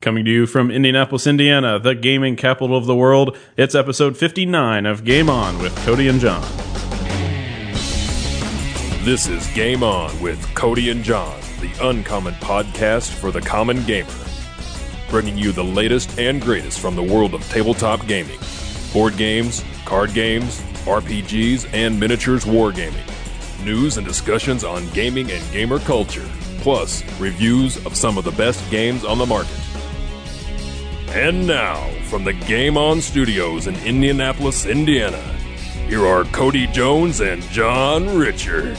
Coming to you from Indianapolis, Indiana, the gaming capital of the world, it's episode 59 of Game On with Cody and John. This is Game On with Cody and John, the uncommon podcast for the common gamer. Bringing you the latest and greatest from the world of tabletop gaming. Board games, card games, RPGs, and miniatures wargaming. News and discussions on gaming and gamer culture. Plus, reviews of some of the best games on the market. And now, from the Game On Studios in Indianapolis, Indiana, here are Cody Jones and John Richard.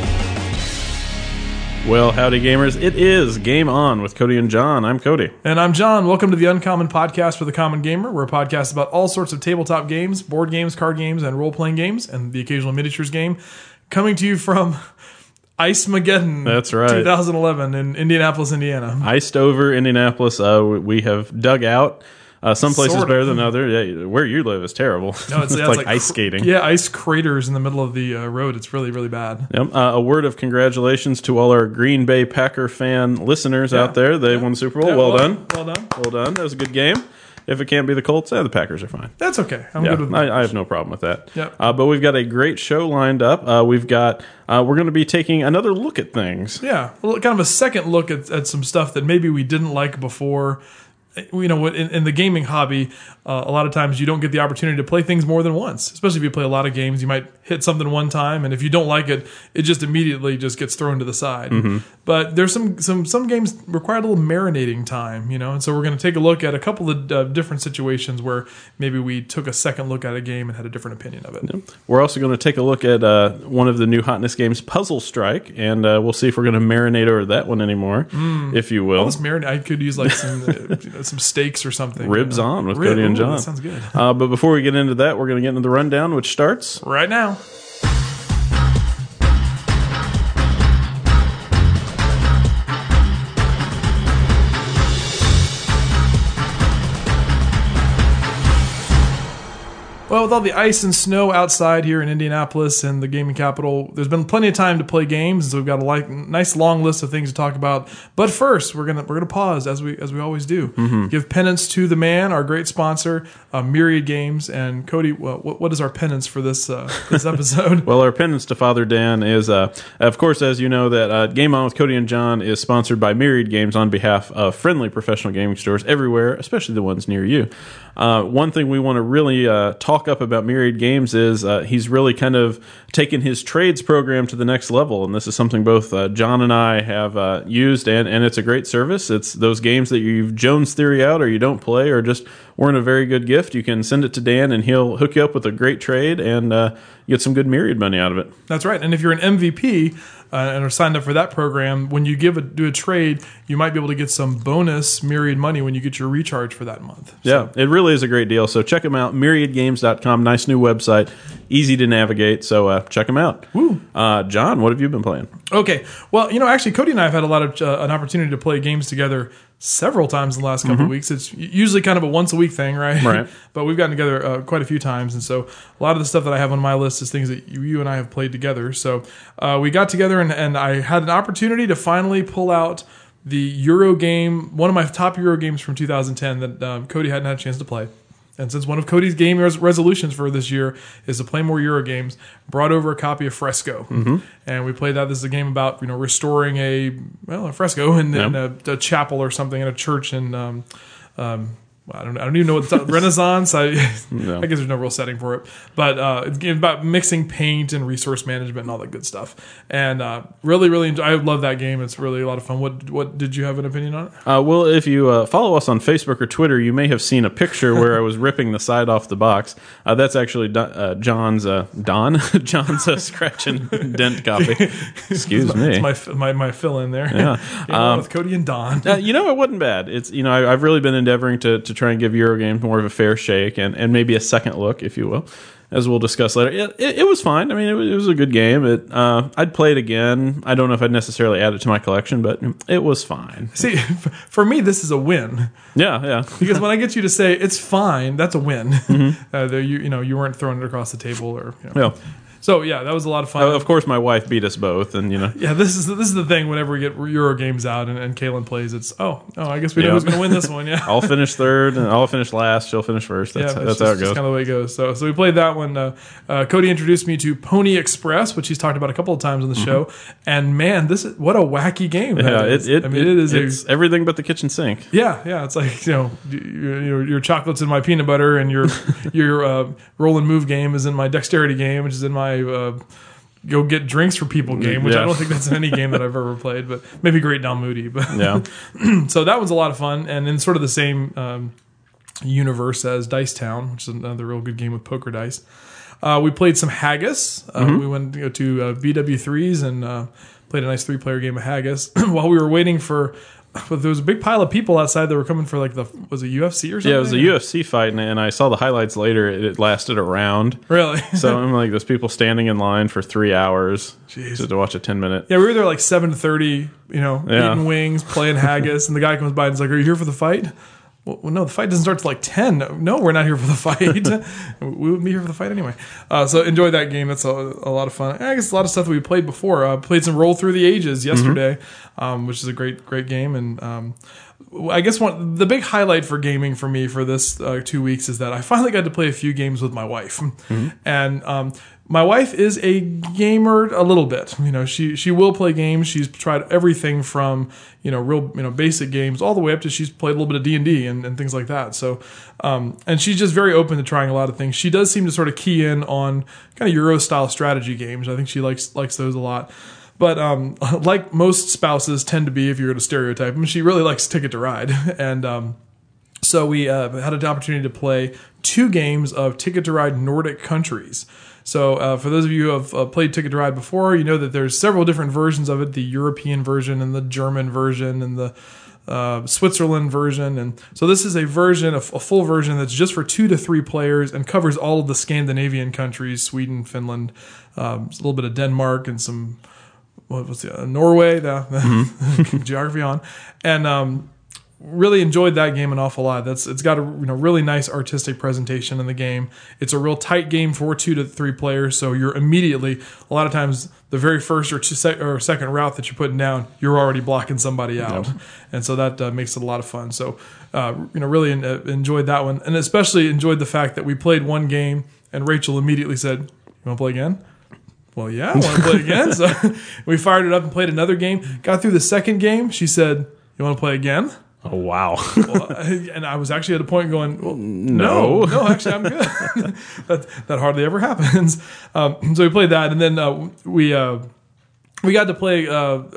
Well, howdy gamers, it is Game On with Cody and John. I'm Cody. And I'm John. Welcome to the Uncommon Podcast for the Common Gamer. We're a podcast about all sorts of tabletop games, board games, card games, and role-playing games, and the occasional miniatures game. Coming to you from Ice-mageddon. That's right. 2011 in Indianapolis, Indiana. Iced over Indianapolis. We have dug out. Some places better than others. Yeah, where you live is terrible. No, it's like ice skating. Yeah, ice craters in the middle of the road. It's really, really bad. Yep. A word of congratulations to all our Green Bay Packer fan listeners out there. They won the Super Bowl. Yeah, well done. Well done. Well done. That was a good game. If it can't be the Colts, the Packers are fine. That's okay. I'm good with that. I have no problem with that. Yep. But we've got a great show lined up. We're going to be taking another look at things. Yeah, well, kind of a second look at some stuff that maybe we didn't like before. You know, in the gaming hobby, a lot of times you don't get the opportunity to play things more than once. Especially if you play a lot of games, you might hit something one time, and if you don't like it, it just immediately just gets thrown to the side. Mm-hmm. But there's some games require a little marinating time, you know, and so we're going to take a look at a couple of different situations where maybe we took a second look at a game and had a different opinion of it. Yep. We're also going to take a look at one of the new hotness games, Puzzle Strike, and we'll see if we're going to marinate over that one anymore, if you will. I could use like some steaks or something. Ribs on with Cody and John. That sounds good. But before we get into that, we're going to get into the rundown, which starts right now. Well, with all the ice and snow outside here in Indianapolis and the gaming capital, there's been plenty of time to play games, and so we've got a nice long list of things to talk about. But first, we're gonna pause as we always do. Mm-hmm. Give penance to the man, our great sponsor, Myriad Games. And Cody, what is our penance for this episode? Well, our penance to Father Dan is, of course, as you know, that Game On with Cody and John is sponsored by Myriad Games on behalf of friendly professional gaming stores everywhere, especially the ones near you. One thing we want to really talk up about Myriad Games is he's really kind of taken his trades program to the next level, and this is something both John and I have used, and it's a great service. It's those games that you've Jones theory out or you don't play or just weren't a very good gift. You can send it to Dan, and he'll hook you up with a great trade and get some good Myriad money out of it. That's right, and if you're an MVP and are signed up for that program, when you do a trade, you might be able to get some bonus Myriad money when you get your recharge for that month. So. Yeah, it really is a great deal. So check them out, myriadgames.com. Nice new website, easy to navigate. So check them out. Woo. John, what have you been playing? Okay, well, you know, actually, Cody and I have had a lot of an opportunity to play games together several times in the last couple of weeks. It's usually kind of a once-a-week thing, right? Right. But we've gotten together quite a few times, and so a lot of the stuff that I have on my list is things that you and I have played together. So we got together, and I had an opportunity to finally pull out the Euro game, one of my top Euro games from 2010 that Cody hadn't had a chance to play. And since one of Cody's game resolutions for this year is to play more Euro games, brought over a copy of Fresco, and we played that. This is a game about restoring a fresco in a chapel or something in a church in I don't even know what Renaissance. I guess there's no real setting for it, but it's about mixing paint and resource management and all that good stuff. And really, really, I love that game. It's really a lot of fun. What did you have an opinion on it? Well, if you follow us on Facebook or Twitter, you may have seen a picture where I was ripping the side off the box. That's actually John's scratch and dent copy. Excuse me. It's my fill in there. Yeah, with Cody and Don. It wasn't bad. It's I've really been endeavoring to try and give Eurogames more of a fair shake and maybe a second look, if you will, as we'll discuss later. It was fine. I mean, it was a good game. I'd play it again. I don't know if I'd necessarily add it to my collection, but it was fine. See, for me, this is a win. Yeah. Because when I get you to say it's fine, that's a win. Mm-hmm. You weren't throwing it across the table or. Yeah. So yeah, that was a lot of fun. Of course, my wife beat us both, and Yeah, this is the thing. Whenever we get Euro games out and Kaylin plays, it's I guess we know who's going to win this one. Yeah, I'll finish third, and I'll finish last. She'll finish first. That's how it goes. That's kind of the way it goes. So we played that one. Cody introduced me to Pony Express, which he's talked about a couple of times on the show. And man, what a wacky game! It's everything but the kitchen sink. Yeah. It's like your chocolate's in my peanut butter, and your roll and move game is in my dexterity game, which is in my go get drinks for people game, which I don't think that's in any game that I've ever played, but maybe Great Down Moody. But yeah, so that was a lot of fun, and in sort of the same universe as Dice Town, which is another real good game with poker dice. We played some Haggis. We went to BW3s and played a nice 3-player game of Haggis while we were waiting for. But there was a big pile of people outside that were coming for was it UFC or something? Yeah, it was a UFC fight, and I saw the highlights later. It lasted a round. Really? So I'm like, there's people standing in line for 3 hours to watch a 10-minute. Yeah, we were there like 7:30, eating wings, playing Haggis, and the guy comes by and is like, "Are you here for the fight?" Well, no, the fight doesn't start till like 10. No, we're not here for the fight. We would be here for the fight anyway. So enjoy that game. That's a lot of fun. I guess a lot of stuff that we played before. Played some Roll Through the Ages yesterday, which is a great game. And I guess the big highlight for gaming for me for this 2 weeks is that I finally got to play a few games with my wife. And my wife is a gamer a little bit. She will play games. She's tried everything from real basic games all the way up to she's played a little bit of D&D and things like that. So and she's just very open to trying a lot of things. She does seem to sort of key in on kind of Euro style strategy games. I think she likes those a lot. But like most spouses tend to be, if you're going to stereotype them, she really likes Ticket to Ride. And so we had an opportunity to play 2 games of Ticket to Ride Nordic Countries. So for those of you who have played Ticket to Ride before, you know that there's several different versions of it, the European version and the German version and the Switzerland version. And so this is a full version that's just for 2 to 3 players and covers all of the Scandinavian countries, Sweden, Finland, a little bit of Denmark and some... Norway, the geography on, and really enjoyed that game an awful lot. It's got a really nice artistic presentation in the game. It's a real tight game for 2 to 3 players, so you're immediately, a lot of times, the very first or second route that you're putting down, you're already blocking somebody out, and so that makes it a lot of fun. So really enjoyed that one, and especially enjoyed the fact that we played one game and Rachel immediately said, "You want to play again?" Well, yeah, I want to play again. So we fired it up and played another game. Got through the second game. She said, "You want to play again?" Oh, wow. And I was actually at a point going, well, no, actually, I'm good. that hardly ever happens. So we played that, and then we got to play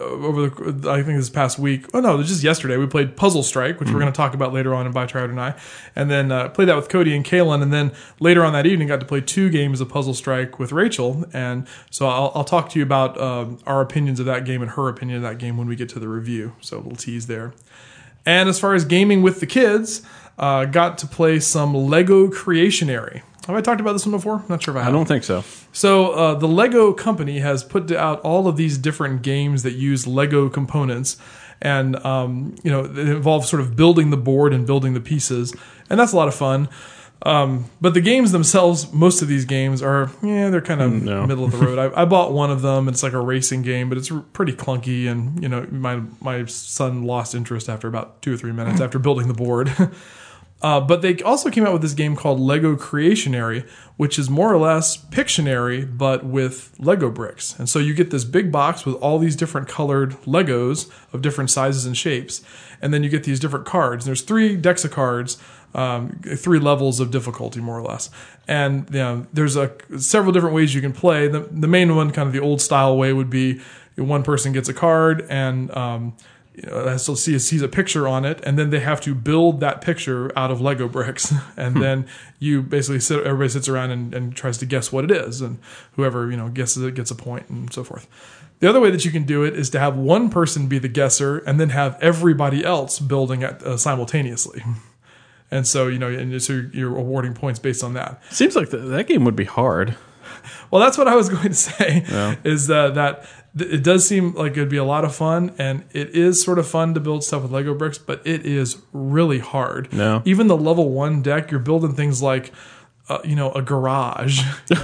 I think this past week. Oh, no, just yesterday. We played Puzzle Strike, which we're going to talk about later on in By Trout and I. And then played that with Cody and Kaylin. And then later on that evening, got to play 2 games of Puzzle Strike with Rachel. And so I'll talk to you about our opinions of that game and her opinion of that game when we get to the review. So a little tease there. And as far as gaming with the kids, got to play some Lego Creationary. Have I talked about this one before? I'm not sure if I have. I don't think so. So the Lego company has put out all of these different games that use Lego components, and it involves sort of building the board and building the pieces, and that's a lot of fun. But the games themselves, most of these games are, they're kind of middle of the road. I bought one of them. It's like a racing game, but it's pretty clunky, and my son lost interest after about 2 or 3 minutes after building the board. But they also came out with this game called Lego Creationary, which is more or less Pictionary, but with Lego bricks. And so you get this big box with all these different colored Legos of different sizes and shapes. And then you get these different cards. There's 3 decks of cards, 3 levels of difficulty, more or less. And there's several different ways you can play. The main one, kind of the old style way, would be one person gets a card and so sees a picture on it, and then they have to build that picture out of Lego bricks, and then you basically everybody sits around and tries to guess what it is, and whoever guesses it gets a point, and so forth. The other way that you can do it is to have one person be the guesser, and then have everybody else building it simultaneously. And so so you're awarding points based on that. Seems like that game would be hard. Well, that's what I was going to say. Yeah. Is that it does seem like it'd be a lot of fun, and it is sort of fun to build stuff with Lego bricks, but it is really hard. No. Even the level 1 deck, you're building things like a garage,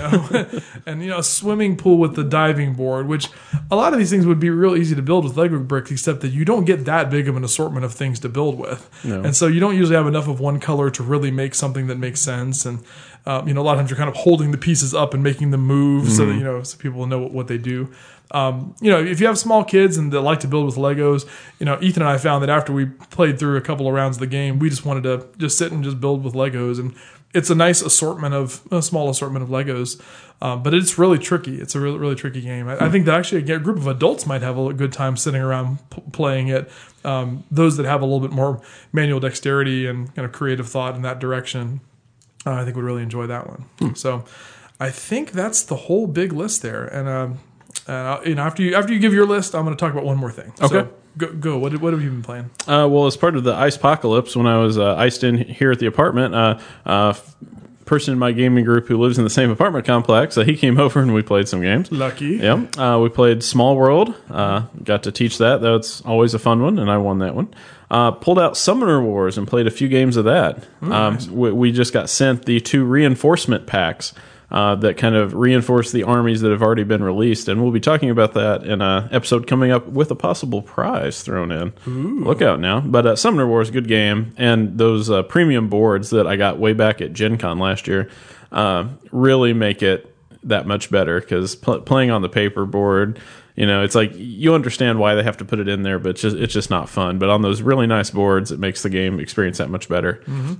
and a swimming pool with the diving board, which a lot of these things would be real easy to build with Lego bricks, except that you don't get that big of an assortment of things to build with. No. And so you don't usually have enough of one color to really make something that makes sense. And a lot of times you're kind of holding the pieces up and making them move so that so people know what they do. If you have small kids and that like to build with Legos, Ethan and I found that after we played through a couple of rounds of the game, we just wanted to just sit and just build with Legos. And it's a nice small assortment of Legos, but it's really tricky. It's a really, really tricky game. I think that actually a group of adults might have a good time sitting around playing it. Those that have a little bit more manual dexterity and kind of creative thought in that direction, I think would really enjoy that one. So I think that's the whole big list there. And after you give your list, I'm going to talk about one more thing. Okay. So go. What have you been playing? Well, as part of the Icepocalypse, when I was iced in here at the apartment, person in my gaming group who lives in the same apartment complex, he came over and we played some games. Lucky. Yeah. We played Small World. Got to teach that. That's always a fun one, and I won that one. Pulled out Summoner Wars and played a few games of that. Nice. We just got sent the 2 reinforcement packs that kind of reinforce the armies that have already been released. And we'll be talking about that in an episode coming up with a possible prize thrown in. Ooh. Look out now. But Summoner Wars, good game. And those premium boards that I got way back at Gen Con last year really make it that much better, because playing on the paper board, it's like you understand why they have to put it in there, but it's just not fun. But on those really nice boards, it makes the game experience that much better. Mm-hmm.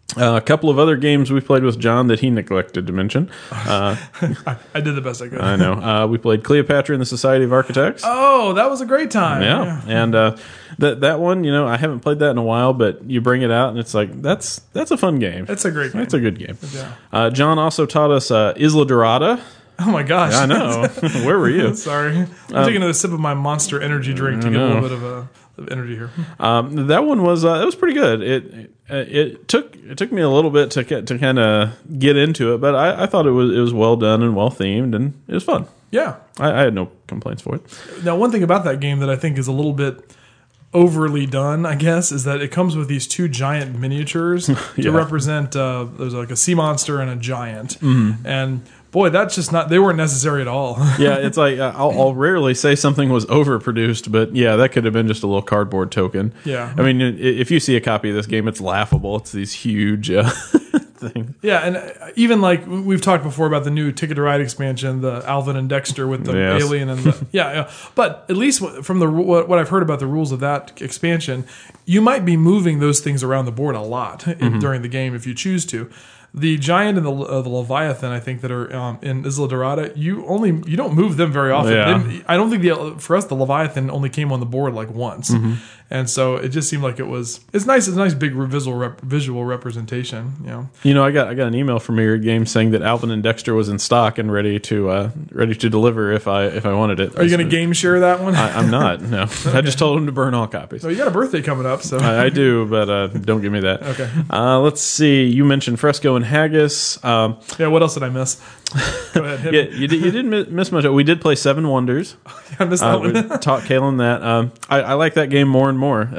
A couple of other games we played with John that he neglected to mention. I did the best I could. I know. We played Cleopatra and the Society of Architects. Oh, that was a great time. Yeah. And that one, I haven't played that in a while, but you bring it out and it's like, that's a fun game. It's a great game. It's a good game. Yeah. John also taught us Isla Dorada. Oh my gosh. I know. Where were you? Sorry. I'm taking a sip of my Monster energy drink to get a little bit of energy here. That one was it was pretty good. It took me a little bit to kind of get into it, but I thought it was well done and well themed, and it was fun. Yeah, I had no complaints for it. Now, one thing about that game that I think is a little bit overly done, I guess, is that it comes with these 2 giant miniatures to represent. There's like a sea monster and a giant, and boy, that's just not. They weren't necessary at all. Yeah, it's like I'll rarely say something was overproduced, but yeah, that could have been just a little cardboard token. Yeah, I mean, if you see a copy of this game, it's laughable. It's these huge things. Yeah, and even like we've talked before about the new Ticket to Ride expansion, the Alvin and Dexter with the alien and the yeah. But at least from what I've heard about the rules of that expansion, you might be moving those things around the board a lot during the game if you choose to. The giant and the Leviathan, I think, that are in Isla Dorada, you don't move them very often. Yeah. I don't think for us the Leviathan only came on the board like once, and so it just seemed like it's nice. It's a nice big visual representation. I got an email from Myriad Games saying that Alvin and Dexter was in stock and ready to deliver if I wanted it. Are you going to game share that one? I'm not. No, okay. I just told him to burn all copies. Well, you got a birthday coming up, so I do, but don't give me that. Okay. Let's see. You mentioned Fresco and Haggis. What else did I miss? Go ahead. Yeah, you didn't miss much. We did play Seven Wonders. I missed that one. We taught Kalen that. I like that game more and more.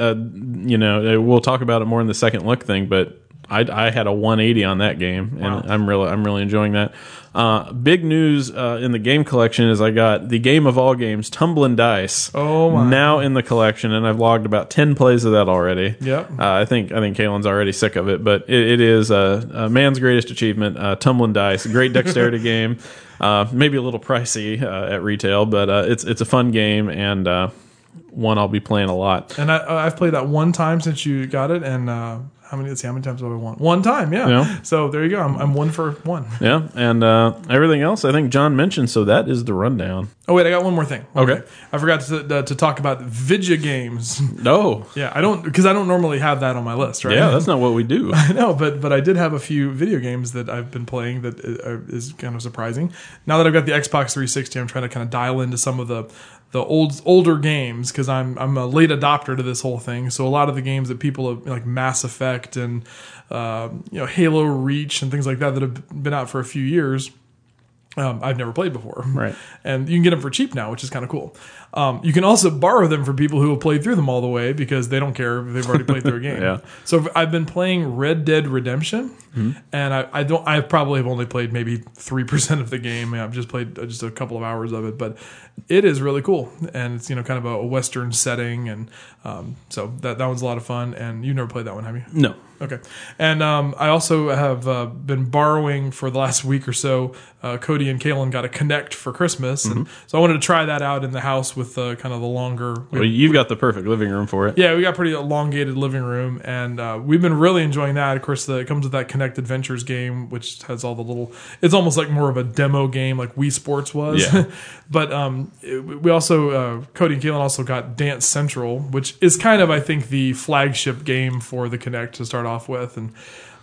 We'll talk about it more in the second look thing, but I had a 180 on that game, and wow. I'm really enjoying that. Big news in the game collection is I got the game of all games, Tumbling Dice. Oh my! Now in the collection, and I've logged about 10 plays of that already. Yep. I think Kalen's already sick of it, but it is a man's greatest achievement. Tumbling Dice, great dexterity game. Maybe a little pricey at retail, but it's a fun game and one I'll be playing a lot. And I've played that one time since you got it, and how many times have I won? One time, yeah. So there you go. I'm 1 for 1. Yeah, and everything else I think John mentioned, so that is the rundown. Oh, wait, I got one more thing. Okay. I forgot to talk about Vidya games. No. Yeah, because I don't normally have that on my list, right? Yeah, that's not what we do. I know, but I did have a few video games that I've been playing that is kind of surprising. Now that I've got the Xbox 360, I'm trying to kind of dial into some of the older games, because I'm a late adopter to this whole thing. So a lot of the games that people have, like Mass Effect and Halo Reach and things like that have been out for a few years, I've never played before. Right. And you can get them for cheap now, which is kind of cool. You can also borrow them for people who have played through them all the way because they don't care if they've already played through a game. Yeah. So I've been playing Red Dead Redemption, and I probably have only played maybe 3% of the game. I've just played just a couple of hours of it, but it is really cool, and it's kind of a Western setting, and so that one's a lot of fun. And you've never played that one, have you? No. Okay. And I also have been borrowing for the last week or so. Cody and Kaylin got a Kinect for Christmas, and so I wanted to try that out in the house with kind of the longer. Well, you've got the perfect living room for it. Yeah, we got pretty elongated living room, and we've been really enjoying that. Of course, it comes with that Kinect Adventures game, which has all the little. It's almost like more of a demo game, like Wii Sports was. Yeah. But we also Cody and Kaylin also got Dance Central, which is kind of, I think, the flagship game for the Kinect to start off with, and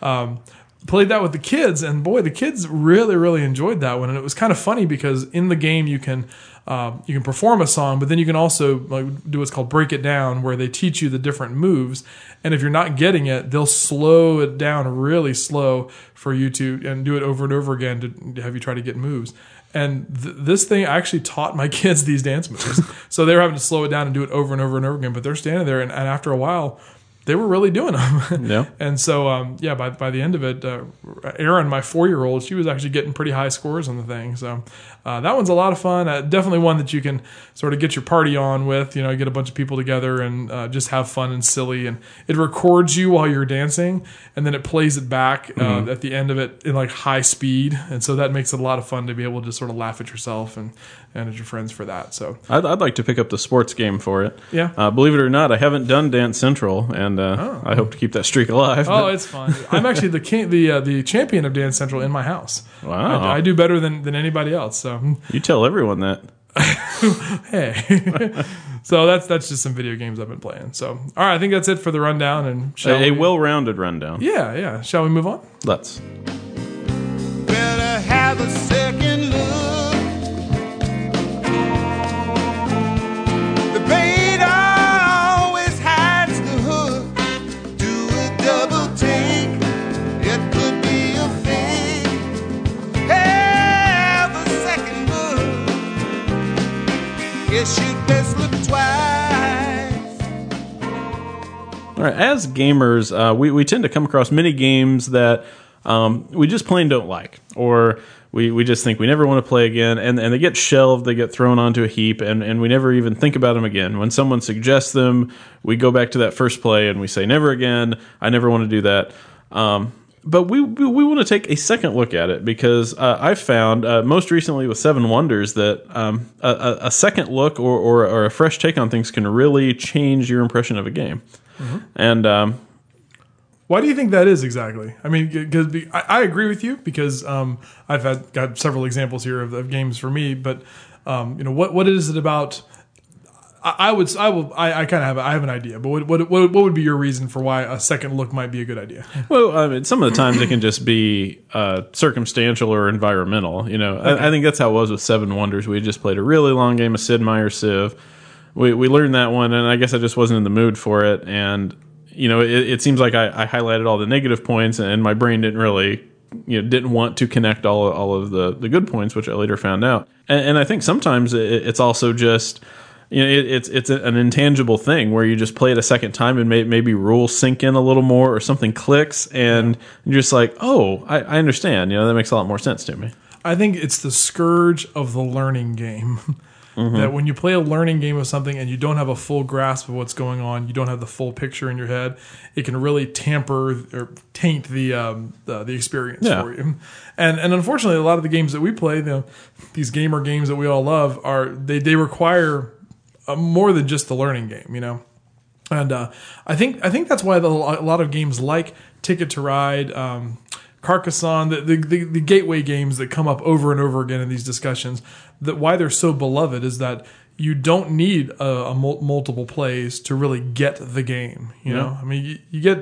played that with the kids, and boy, the kids really, really enjoyed that one. And it was kind of funny because in the game you can perform a song, but then you can also do what's called break it down, where they teach you the different moves, and if you're not getting it, they'll slow it down really slow for you to and do it over and over again to have you try to get moves. And this thing actually taught my kids these dance moves. So they were having to slow it down and do it over and over and over again, but they're standing there, and after a while, they were really doing them. Yeah. And so, by the end of it, Erin, my 4-year-old, she was actually getting pretty high scores on the thing. So that one's a lot of fun. Definitely one that you can sort of get your party on with, get a bunch of people together and just have fun and silly. And it records you while you're dancing, and then it plays it back at the end of it in like high speed. And so that makes it a lot of fun to be able to sort of laugh at yourself and at your friends for that. So I'd like to pick up the sports game for it. Yeah. Believe it or not, I haven't done Dance Central, and I hope to keep that streak alive. Oh, it's fun. I'm actually the champion of Dance Central in my house. Wow. I do better than anybody else. So You tell everyone that. hey. So that's just some video games I've been playing. So all right, I think that's it for the rundown. And A well-rounded rundown. Yeah. Shall we move on? Let's. Better have a second look. The bait always hides the hook. Do a double take. It could be a fake. Have a second look. Guess you'd best look twice. All right. As gamers, we tend to come across many games that we just plain don't like, or we just think we never want to play again, and they get shelved, they get thrown onto a heap, and we never even think about them again. When someone suggests them, we go back to that first play and we say, never again, I never want to do that. But we want to take a second look at it, because I've found, most recently with Seven Wonders, that a second look or a fresh take on things can really change your impression of a game. Mm-hmm. And why do you think that is exactly? I mean, because I agree with you, because I've got several examples here of games for me, but what is it about? I have an idea, but what would be your reason for why a second look might be a good idea? Well, some of the times it can just be circumstantial or environmental. Okay. I think that's how it was with Seven Wonders. We just played a really long game of Sid Meier's Civ. We learned that one, and I guess I just wasn't in the mood for it. And it seems like I highlighted all the negative points, and my brain didn't really didn't want to connect all of the good points, which I later found out. And I think sometimes it's also just. It's an intangible thing where you just play it a second time and maybe rules sink in a little more, or something clicks, and you're just like, oh, I understand. That makes a lot more sense to me. I think it's the scourge of the learning game. Mm-hmm. That when you play a learning game of something and you don't have a full grasp of what's going on, you don't have the full picture in your head, it can really tamper or taint the experience for you. And unfortunately, a lot of the games that we play, these gamer games that we all love, they require more than just the learning game, And I think that's why a lot of games like Ticket to Ride, Carcassonne, the gateway games that come up over and over again in these discussions, that why they're so beloved is that you don't need multiple plays to really get the game. I mean, you get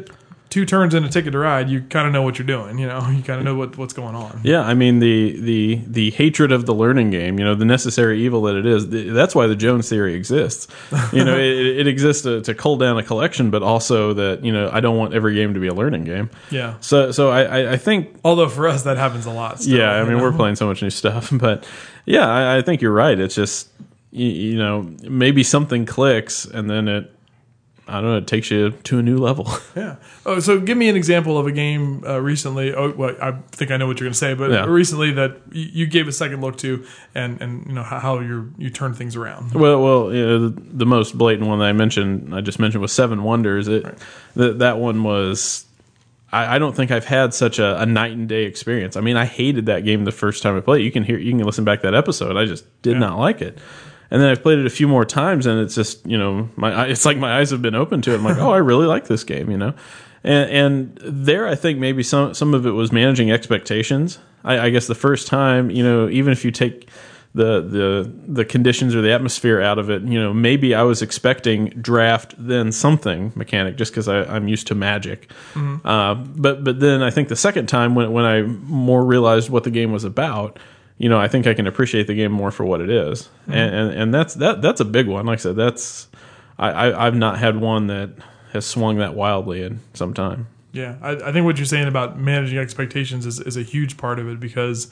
2 turns in a Ticket to Ride, you kind of know what you're doing. You kind of know what's going on. Yeah, I mean the hatred of the learning game, the necessary evil that it is. That's why the Jones theory exists. It exists to cull down a collection, but also that I don't want every game to be a learning game. Yeah. So I think, although for us that happens a lot. Still, yeah, I mean we're playing so much new stuff, but yeah, I think you're right. It's just maybe something clicks and then it takes you to a new level. Yeah. Oh, so give me an example of a game recently. Oh, well, I think I know what you're going to say, but recently that you gave a second look to, and how you turn things around. Well, the most blatant one that I just mentioned was Seven Wonders. That one was. I don't think I've had such a night and day experience. I mean, I hated that game the first time I played it. You can listen back to that episode. I just did not like it. And then I've played it a few more times, and it's just it's like my eyes have been open to it. I'm like, oh, I really like this game, And there, I think maybe some of it was managing expectations. I guess the first time, even if you take the conditions or the atmosphere out of it, maybe I was expecting draft then something mechanic just because I'm used to Magic. Mm-hmm. But then I think the second time when I more realized what the game was about. I think I can appreciate the game more for what it is, and that's a big one. Like I said, I've not had one that has swung that wildly in some time. Yeah, I think what you're saying about managing expectations is a huge part of it because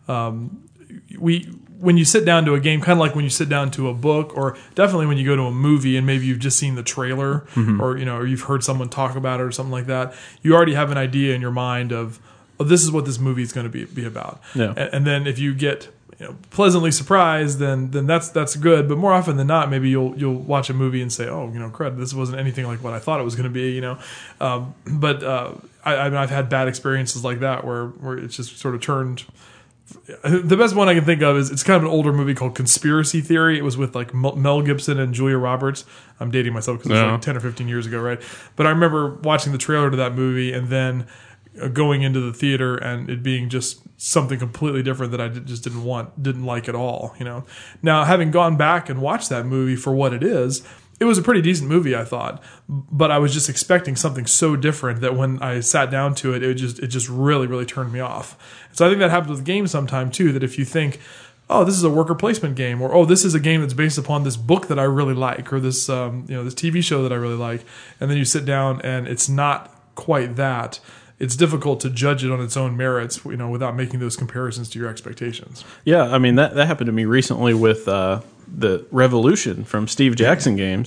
when you sit down to a game, kind of like when you sit down to a book, or definitely when you go to a movie and maybe you've just seen the trailer, or you've heard someone talk about it or something like that, you already have an idea in your mind of. This is what this movie is going to be about. Yeah. And then if you get pleasantly surprised, then that's good. But more often than not, maybe you'll watch a movie and say, oh, crud, this wasn't anything like what I thought it was going to be. But I've had bad experiences like that where it's just sort of turned. The best one I can think of is it's kind of an older movie called Conspiracy Theory. It was with like Mel Gibson and Julia Roberts. I'm dating myself because it was like 10 or 15 years ago, right? But I remember watching the trailer to that movie and then going into the theater and it being just something completely different that I just didn't like at all. Now having gone back and watched that movie for what it is, it was a pretty decent movie, I thought, but I was just expecting something so different that when I sat down to it, it just really, really turned me off. So I think that happens with games sometime too, that if you think, oh, this is a worker placement game, or oh, this is a game that's based upon this book that I really like, or this this TV show that I really like, and then you sit down and it's not quite that. It's difficult to judge it on its own merits, without making those comparisons to your expectations. Yeah, I mean that happened to me recently with the Revolution from Steve Jackson Games.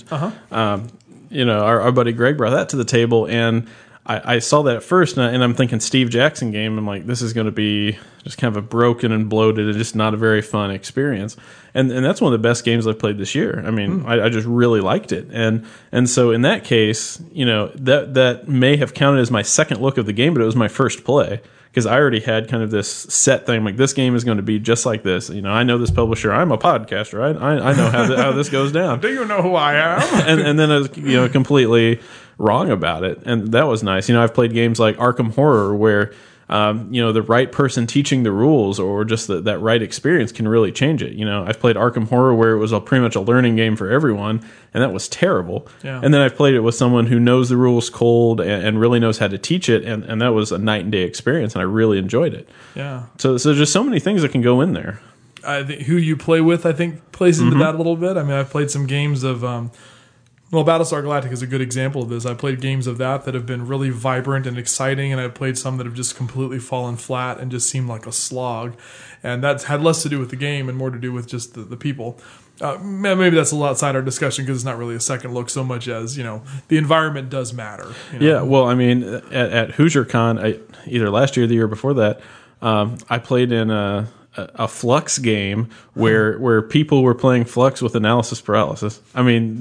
Our buddy Greg brought that to the table, and I saw that at first, and I'm thinking Steve Jackson game. I'm like, this is going to be just kind of a broken and bloated and just not a very fun experience. And that's one of the best games I've played this year. I mean, I just really liked it. And so in that case, that may have counted as my second look of the game, but it was my first play. Because I already had kind of this set thing, like this game is going to be just like this. I know this publisher. I'm a podcaster. I know how this goes down. Do you know who I am? and then I was completely wrong about it, and that was nice. I've played games like Arkham Horror where the right person teaching the rules or just that right experience can really change it. I've played Arkham Horror where it was pretty much a learning game for everyone, and that was terrible. Yeah. And then I've played it with someone who knows the rules cold and really knows how to teach it, and that was a night and day experience, and I really enjoed it. Yeah. So there's just so many things that can go in there. I think who you play with, I think, plays into that a little bit. I mean, I've played some games of Battlestar Galactica is a good example of this. I played games of that have been really vibrant and exciting, and I've played some that have just completely fallen flat and just seemed like a slog. And that's had less to do with the game and more to do with just the people. Maybe that's a little outside our discussion because it's not really a second look so much as, the environment does matter. Yeah, well, I mean, at Hoosier Con, either last year or the year before that, I played in a Flux game where people were playing Flux with analysis paralysis. I mean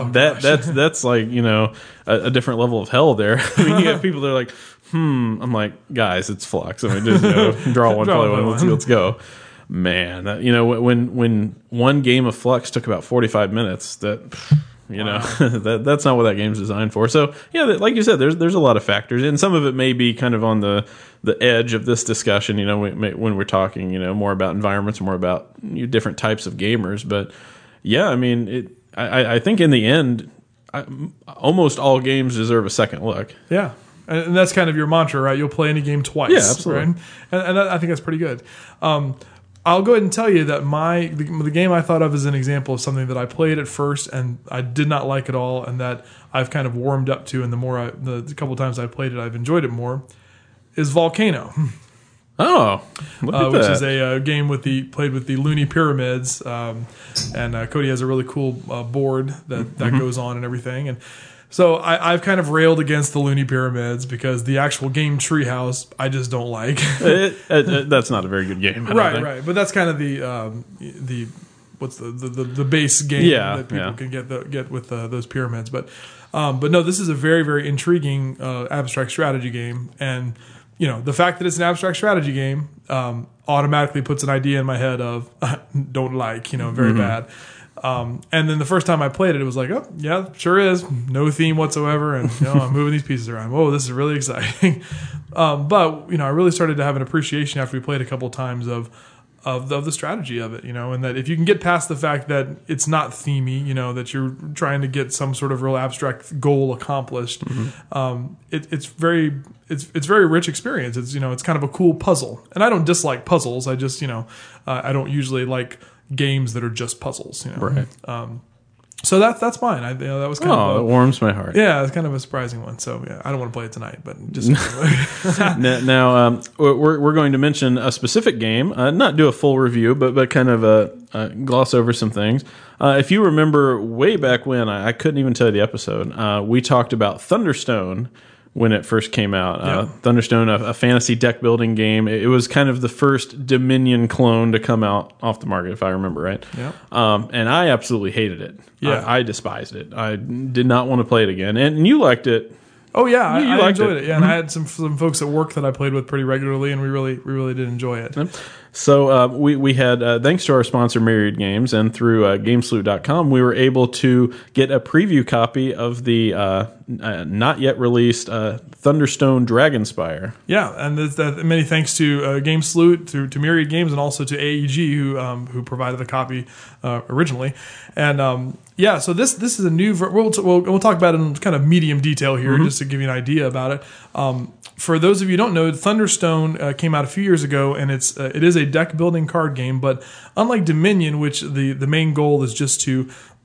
that's like a different level of hell there. I mean you have people that are like, I'm like, guys, it's Flux. I mean just draw one, play one, let's go. Man, when one game of Flux took about 45 minutes, that's not what that game's designed for. So yeah, like you said, there's a lot of factors, and some of it may be kind of on the edge of this discussion. When we're talking, more about environments, more about different types of gamers. But yeah, I mean, I think in the end, almost all games deserve a second look. Yeah. And that's kind of your mantra, right? You'll play any game twice. Yeah, absolutely. Right? And I think that's pretty good. I'll go ahead and tell you that the game I thought of as an example of something that I played at first and I did not like at all, and that I've kind of warmed up to, and the couple times I played it, I've enjoyed it more, is Volcano. Oh, look at which that. is a game played with the Looney Pyramids, and Cody has a really cool board that goes on and everything. And so I've kind of railed against the Looney Pyramids because the actual game Treehouse I just don't like. That's not a very good game. I don't think. Right. But that's kind of the what's the base game that people can get with those pyramids. But no, this is a very, very intriguing abstract strategy game. And the fact that it's an abstract strategy game automatically puts an idea in my head of don't like, very bad. And then the first time I played it was like, oh, yeah, sure is. No theme whatsoever. And, I'm moving these pieces around. Whoa, this is really exciting. But, I really started to have an appreciation after we played a couple of times of the strategy of it, and that if you can get past the fact that it's not themey, that you're trying to get some sort of real abstract goal accomplished, it's very rich experience. It's it's kind of a cool puzzle, and I don't dislike puzzles. I just I don't usually like games that are just puzzles. Right. So that's mine. That was kind of it warms my heart. Yeah, it's kind of a surprising one. So yeah, I don't want to play it tonight, but just now we're going to mention a specific game, not do a full review, but kind of gloss over some things. If you remember way back when, I couldn't even tell you the episode. We talked about Thunderstone when it first came out. Thunderstone, a fantasy deck building game. It was kind of the first Dominion clone to come out off the market, if I remember right. Yeah. And I absolutely hated it. Yeah. I despised it. I did not want to play it again. And you liked it. Oh yeah, I liked enjoyed it. Yeah, and I had some folks at work that I played with pretty regularly, and we really did enjoy it. So we had, thanks to our sponsor Myriad Games and through Gamesalute.com, we were able to get a preview copy of the not yet released Thunderstone Dragonspire. Yeah, and many thanks to GameSalute, to Myriad Games, and also to AEG who provided the copy originally. And so this is a new. We'll talk about it in kind of medium detail here, just to give you an idea about it. For those of you who don't know, Thunderstone came out a few years ago, and it is a deck building card game. But unlike Dominion, which the main goal is just to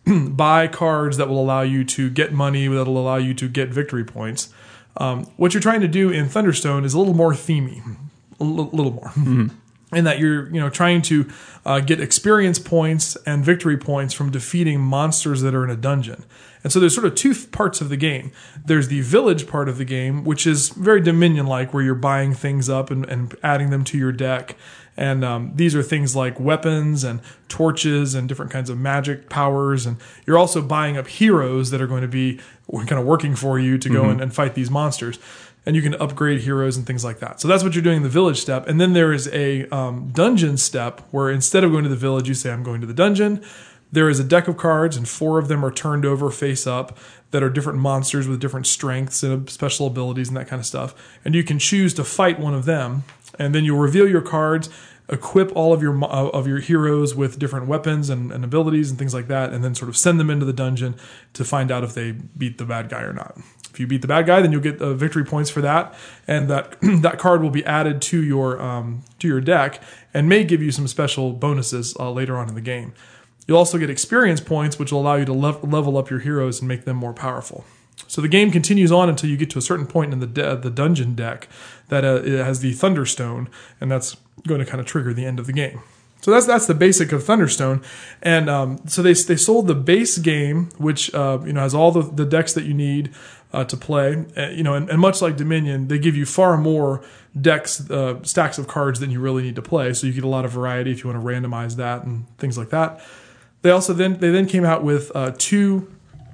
buy cards that will allow you to get money, that will allow you to get victory points, what you're trying to do in Thunderstone is a little more themey, a little more. In that you're trying to get experience points and victory points from defeating monsters that are in a dungeon. And so there's sort of two parts of the game. There's the village part of the game, which is very Dominion-like, where you're buying things up and adding them to your deck. And these are things like weapons and torches and different kinds of magic powers. And you're also buying up heroes that are going to be kind of working for you to go and fight these monsters. And you can upgrade heroes and things like that. So that's what you're doing in the village step. And then there is a dungeon step where instead of going to the village, you say, I'm going to the dungeon. There is a deck of cards, and 4 of them are turned over face up that are different monsters with different strengths and special abilities and that kind of stuff. And you can choose to fight one of them. And then you'll reveal your cards, equip all of your heroes with different weapons and abilities and things like that, and then sort of send them into the dungeon to find out if they beat the bad guy or not. If you beat the bad guy, then you'll get victory points for that, and that card will be added to your deck and may give you some special bonuses later on in the game. You'll also get experience points, which will allow you to level up your heroes and make them more powerful. So the game continues on until you get to a certain point in the dungeon deck that it has the Thunderstone, and that's going to kind of trigger the end of the game. So that's the basic of Thunderstone, and so they sold the base game, which has all the decks that you need to play. And much like Dominion, they give you far more decks, stacks of cards than you really need to play. So you get a lot of variety if you want to randomize that and things like that. They then came out with 2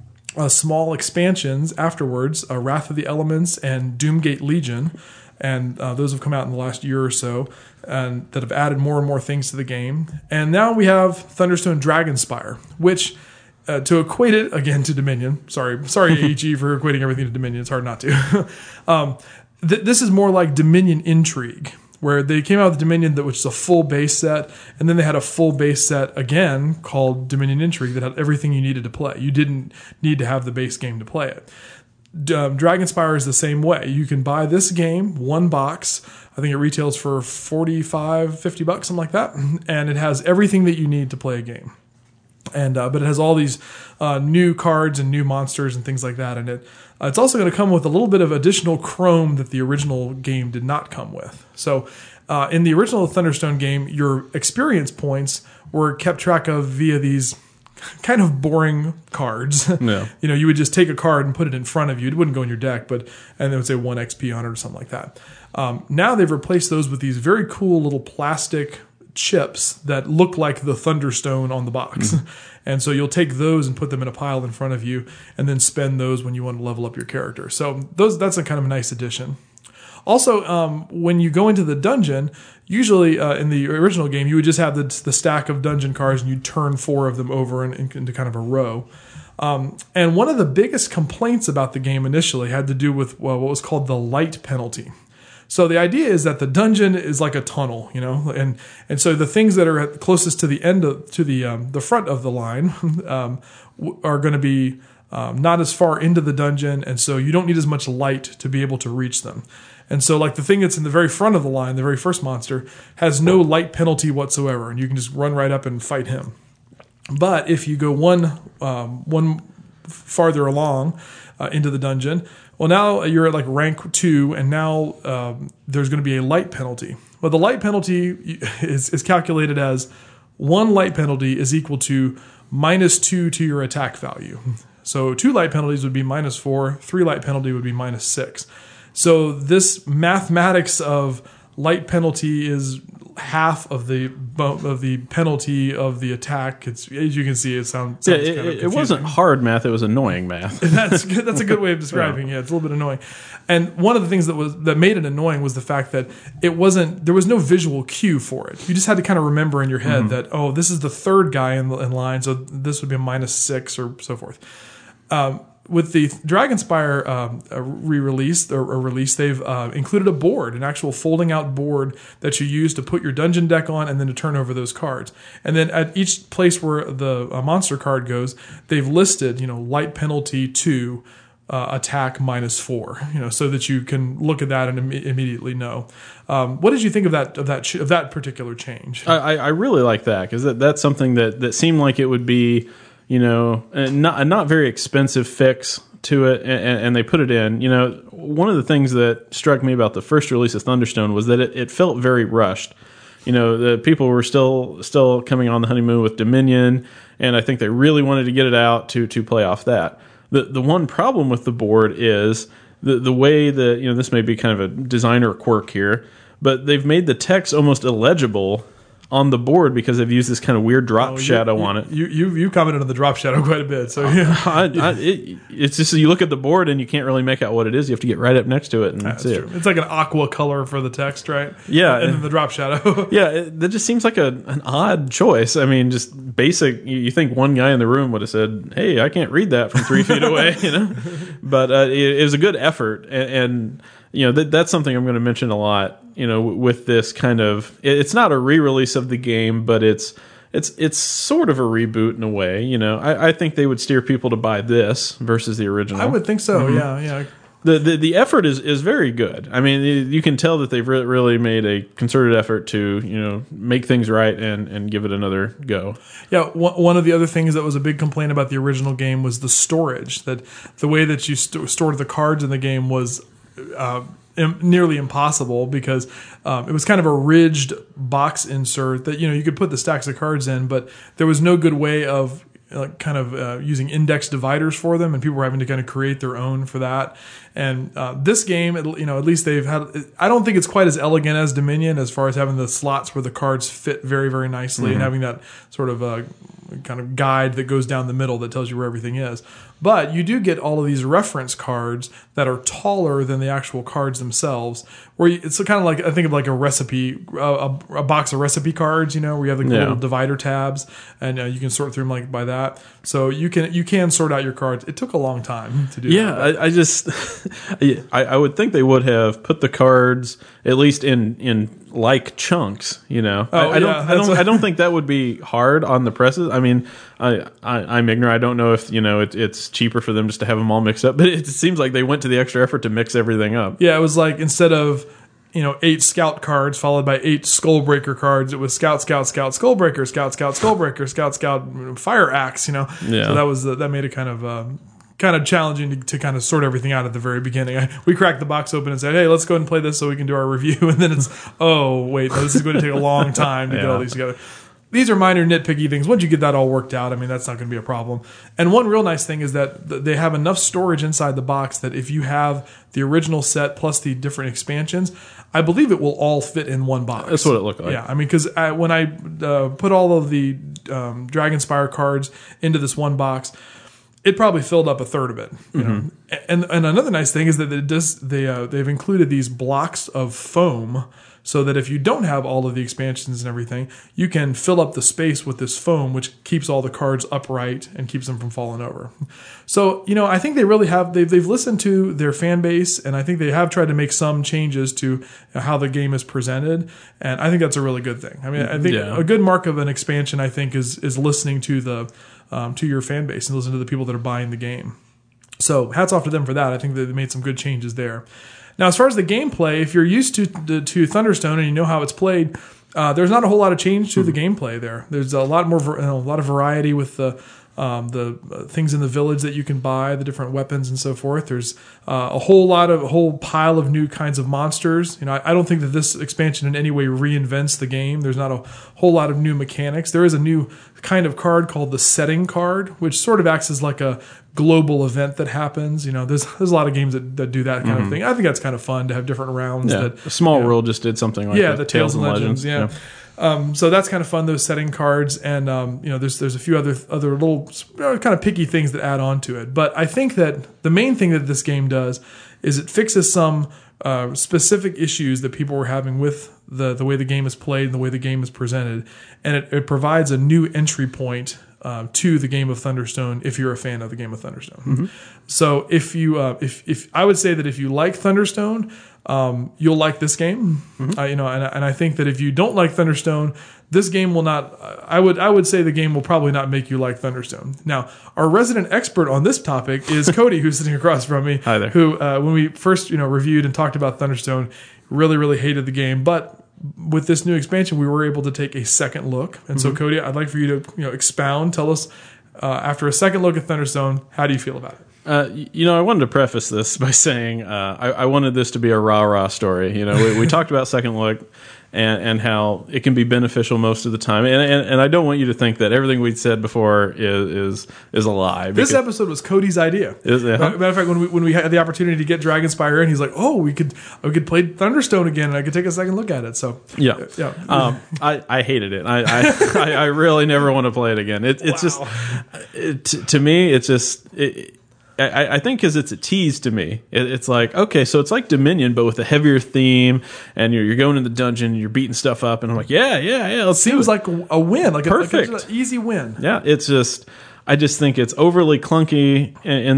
small expansions afterwards, Wrath of the Elements and Doomgate Legion. And those have come out in the last year or so, and that have added more and more things to the game. And now we have Thunderstone Dragonspire, which, to equate it again to Dominion, sorry AEG for equating everything to Dominion, it's hard not to. This is more like Dominion Intrigue, where they came out with Dominion, which is a full base set, and then they had a full base set again called Dominion Intrigue that had everything you needed to play. You didn't need to have the base game to play it. Dragonspire is the same way. You can buy this game, one box. I think it retails for $45, $50, something like that. And it has everything that you need to play a game. And but it has all these new cards and new monsters and things like that in it. It's also going to come with a little bit of additional chrome that the original game did not come with. So in the original Thunderstone game, your experience points were kept track of via these kind of boring cards. Yeah. You would just take a card and put it in front of you. It wouldn't go in your deck, and they would say 1 XP on it or something like that. Now they've replaced those with these very cool little plastic chips that look like the Thunderstone on the box. And so you'll take those and put them in a pile in front of you and then spend those when you want to level up your character. So that's a kind of a nice addition. Also, when you go into the dungeon, usually in the original game, you would just have the stack of dungeon cards and you'd turn 4 of them over into kind of a row. And one of the biggest complaints about the game initially had to do with what was called the light penalty. So the idea is that the dungeon is like a tunnel, and so the things that are closest to the end to the front of the line are going to be not as far into the dungeon, and so you don't need as much light to be able to reach them. And so, like the thing that's in the very front of the line, the very first monster, has no light penalty whatsoever, and you can just run right up and fight him. But if you go one farther along into the dungeon, well, now you're at like rank 2, and now there's going to be a light penalty. Well, the light penalty is calculated as 1 light penalty is equal to -2 to your attack value. So 2 light penalties would be -4, 3 light penalty would be -6. So this mathematics of light penalty is half of the penalty of the attack. It's, as you can see, it sounds kind of confusing. It wasn't hard math; it was annoying math. That's a good way of describing it. It's a little bit annoying. And one of the things that made it annoying was the fact that there was no visual cue for it. You just had to kind of remember in your head that, this is the third guy in line, so this would be a -6 or so forth. With the Dragonspire re-release or release, they've included a board, an actual folding out board that you use to put your dungeon deck on and then to turn over those cards. And then at each place where the monster card goes, they've listed, light penalty to attack -4, so that you can look at that and immediately know. What did you think of that particular change? I really like that because that's something that seemed like it would be, a not very expensive fix to it, and they put it in. One of the things that struck me about the first release of Thunderstone was that it felt very rushed. The people were still coming on the honeymoon with Dominion, and I think they really wanted to get it out to play off that. The one problem with the board is the way that, this may be kind of a designer quirk here, but they've made the text almost illegible on the board because they've used this kind of weird drop shadow on it. You commented on the drop shadow quite a bit, so yeah. It's just you look at the board and you can't really make out what it is. You have to get right up next to it and that's see true. it. It's like an aqua color for the text, right? Yeah, and then the drop shadow. Yeah, that just seems like an odd choice. I mean, just basic. You think one guy in the room would have said, "Hey, I can't read that from 3 feet away," But it was a good effort, and that's something I'm going to mention a lot. With this kind of, it's not a re-release of the game, but it's sort of a reboot in a way. I think they would steer people to buy this versus the original. I would think so. Mm-hmm. Yeah. The effort is very good. I mean, you can tell that they've really made a concerted effort to make things right and give it another go. Yeah, one of the other things that was a big complaint about the original game was the storage. That the way that you stored the cards in the game was nearly impossible because it was kind of a ridged box insert that you could put the stacks of cards in, but there was no good way of using index dividers for them, and people were having to kind of create their own for that. And this game, at least they've had. I don't think it's quite as elegant as Dominion as far as having the slots where the cards fit very, very nicely and having that sort of kind of guide that goes down the middle that tells you where everything is. But you do get all of these reference cards that are taller than the actual cards themselves. Where it's kind of like, I think of like a recipe, a box of recipe cards, where you have the little divider tabs, and you can sort through them like by that. So you can sort out your cards. It took a long time to do that. Yeah, I would think they would have put the cards at least in like chunks. I don't think that would be hard on the presses. I mean, I'm ignorant. I don't know if it's cheaper for them just to have them all mixed up, but it seems like they went to the extra effort to mix everything up. Yeah, it was like instead of 8 Scout cards followed by 8 Skullbreaker cards, it was Scout, Skullbreaker, Scout, Skullbreaker, Scout, Fire Axe. Yeah. So that made it kind of challenging to kind of sort everything out at the very beginning. We cracked the box open and said, hey, let's go ahead and play this so we can do our review. And then it's, oh, wait, no, this is going to take a long time to get all these together. These are minor nitpicky things. Once you get that all worked out, I mean, that's not going to be a problem. And one real nice thing is that they have enough storage inside the box that if you have the original set plus the different expansions, I believe it will all fit in one box. That's what it looked like. Yeah, I mean, because when I put all of the Dragonspire cards into this one box, it probably filled up a third of it. You know? And another nice thing is that they've included these blocks of foam so that if you don't have all of the expansions and everything, you can fill up the space with this foam, which keeps all the cards upright and keeps them from falling over. So, I think they really have, they've listened to their fan base, and I think they have tried to make some changes to how the game is presented, and I think that's a really good thing. I mean, I think a good mark of an expansion, I think, is listening to to your fan base and listen to the people that are buying the game. So hats off to them for that. I think they made some good changes there. Now, as far as the gameplay, if you're used to Thunderstone and you know how it's played, there's not a whole lot of change to the gameplay there. There's a lot of variety with the things in the village that you can buy, the different weapons and so forth. There's a whole pile of new kinds of monsters. I don't think that this expansion in any way reinvents the game. There's not a whole lot of new mechanics. There is a new kind of card called the setting card, which sort of acts as like a global event that happens. There's a lot of games that do that kind of thing. I think that's kind of fun to have different rounds. Yeah, that Small World just did something like that. The Tales and Legends. Yeah. So that's kind of fun, those setting cards, and there's a few other little kind of picky things that add on to it. But I think that the main thing that this game does is it fixes some specific issues that people were having with the way the game is played and the way the game is presented, and it provides a new entry point to the game of Thunderstone if you're a fan of the game of Thunderstone. So if you if I would say that if you like Thunderstone, you'll like this game. And I think that if you don't like Thunderstone, this game will not. I would say the game will probably not make you like Thunderstone. Now, our resident expert on this topic is Cody, who's sitting across from me. Hi there. Who, when we first reviewed and talked about Thunderstone, really really hated the game, but with this new expansion, we were able to take a second look. And so, Cody, I'd like for you to expound. Tell us, after a second look at Thunderstone, how do you feel about it? I wanted to preface this by saying I wanted this to be a rah-rah story. We talked about second look and how it can be beneficial most of the time. And I don't want you to think that everything we'd said before is a lie. This episode was Cody's idea. Matter of fact, when we had the opportunity to get Dragonspire in, he's like, "Oh, we could play Thunderstone again, and I could take a second look at it." So yeah. I hated it. I really never want to play it again. It's just to me, it's just. I think because it's a tease to me. It's like, okay, so it's like Dominion, but with a heavier theme, and you're going in the dungeon, and you're beating stuff up, and I'm like, yeah, let's see. Seems like a win, perfect, like an easy win. Yeah, it's just, I just think it's overly clunky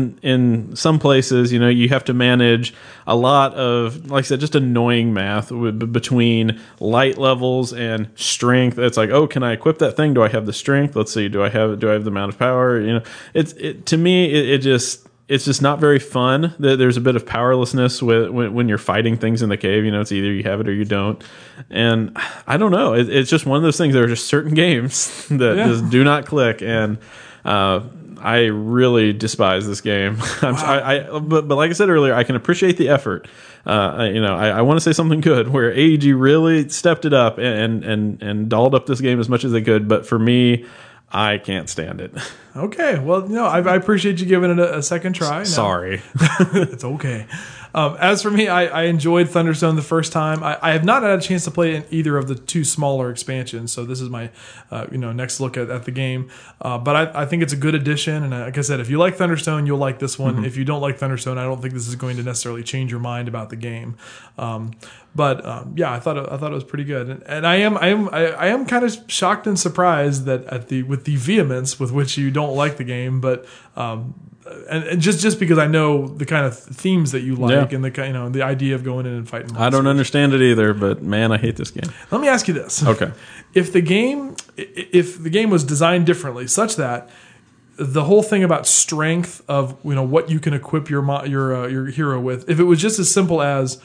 in some places. You have to manage a lot of, like I said, just annoying math between light levels and strength. It's like, oh, can I equip that thing? Do I have the strength? Let's see. Do I have the amount of power? To me, it's just not very fun. There's a bit of powerlessness when you're fighting things in the cave. It's either you have it or you don't. And I don't know. It's just one of those things. There are just certain games that just do not click. And I really despise this game. But like I said earlier, I can appreciate the effort. I want to say something good where AEG really stepped it up and dolled up this game as much as they could. But for me, I can't stand it. Okay. Well, I appreciate you giving it a second try. Sorry. It's okay. As for me, I enjoyed Thunderstone the first time. I have not had a chance to play in either of the two smaller expansions, so this is my next look at the game. But I think it's a good addition, and like I said, if you like Thunderstone, you'll like this one. If you don't like Thunderstone, I don't think this is going to necessarily change your mind about the game. But I thought it was pretty good, and I am kind of shocked and surprised that with the vehemence with which you don't like the game, but and just because I know the kind of themes that you like Yeah. and the idea of going in and fighting monsters. I don't understand it either, but man, I hate this game. Let me ask you this. Okay. If the game was designed differently such that the whole thing about strength of what you can equip your hero with, if it was just as simple as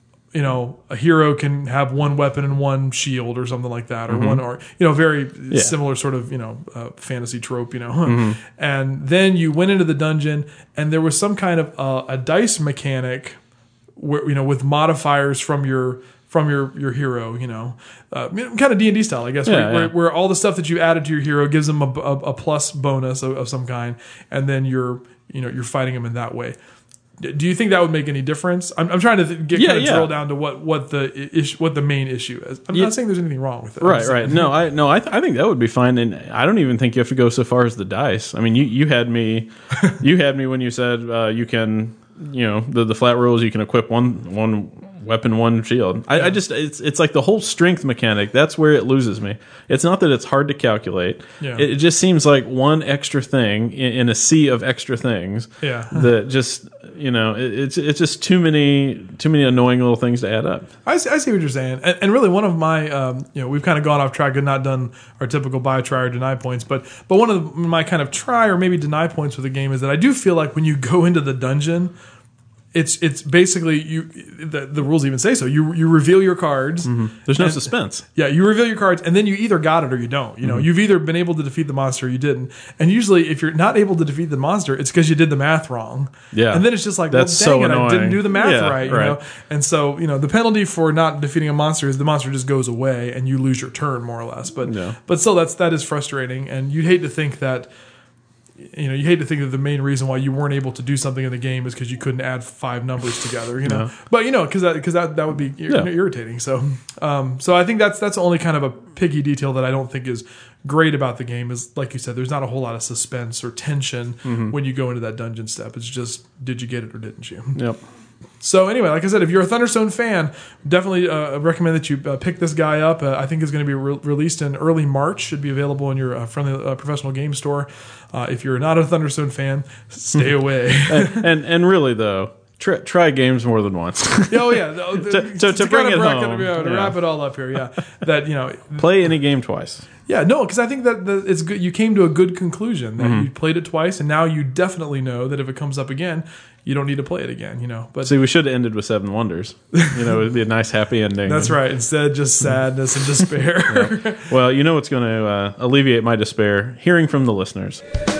a hero can have one weapon and one shield or something like that, or one, or very similar sort of fantasy trope, and then you went into the dungeon and there was some kind of a dice mechanic where with modifiers from your hero, kind of D&D style, I guess, where all the stuff that you added to your hero gives them a plus bonus of some kind, and then you're fighting them in that way. Do you think that would make any difference? I'm trying to drill down to what the main issue is. I'm not saying there's anything wrong with it. Right. No, I think that would be fine, and I don't even think you have to go so far as the dice. I mean, you had me, when you said you can, the flat rules, you can equip one weapon, one shield. I just it's like the whole strength mechanic. That's where it loses me. It's not that it's hard to calculate. Yeah. It just seems like one extra thing in a sea of extra things. Yeah. That just it's just too many annoying little things to add up. I see what you're saying, and really one of my we've kind of gone off track and not done our typical buy, try, or deny points, but one of my kind of try or maybe deny points with the game is that I do feel like when you go into the dungeon, it's basically the rules even say so. You reveal your cards. Mm-hmm. There's no suspense. Yeah, you reveal your cards, and then you either got it or you don't. You've either been able to defeat the monster or you didn't. And usually, if you're not able to defeat the monster, it's because you did the math wrong. Yeah, and then it's just like, that's well, dang so it, annoying. I didn't do the math right. Right. And so the penalty for not defeating a monster is the monster just goes away and you lose your turn more or less. But still, that is frustrating, and you'd hate to think that. That the main reason why you weren't able to do something in the game is because you couldn't add 5 numbers together, But because that would be irritating. So I think that's the only kind of a picky detail that I don't think is great about the game is, like you said, there's not a whole lot of suspense or tension when you go into that dungeon step. It's just, did you get it or didn't you? Yep. So anyway, like I said, if you're a Thunderstone fan, definitely recommend that you pick this guy up. I think it's going to be released in early March. Should be available in your friendly professional game store. If you're not a Thunderstone fan, stay away. and really though, try games more than once. Oh yeah, to bring it home, to wrap it all up here. Yeah, that play any game twice. Yeah, no, because I think that it's good. You came to a good conclusion that you played it twice, and now you definitely know that if it comes up again, you don't need to play it again. But see, we should have ended with 7 Wonders. It would be a nice happy ending. That's right. Instead, just sadness and despair. Yeah. Well, what's going to alleviate my despair? Hearing from the listeners.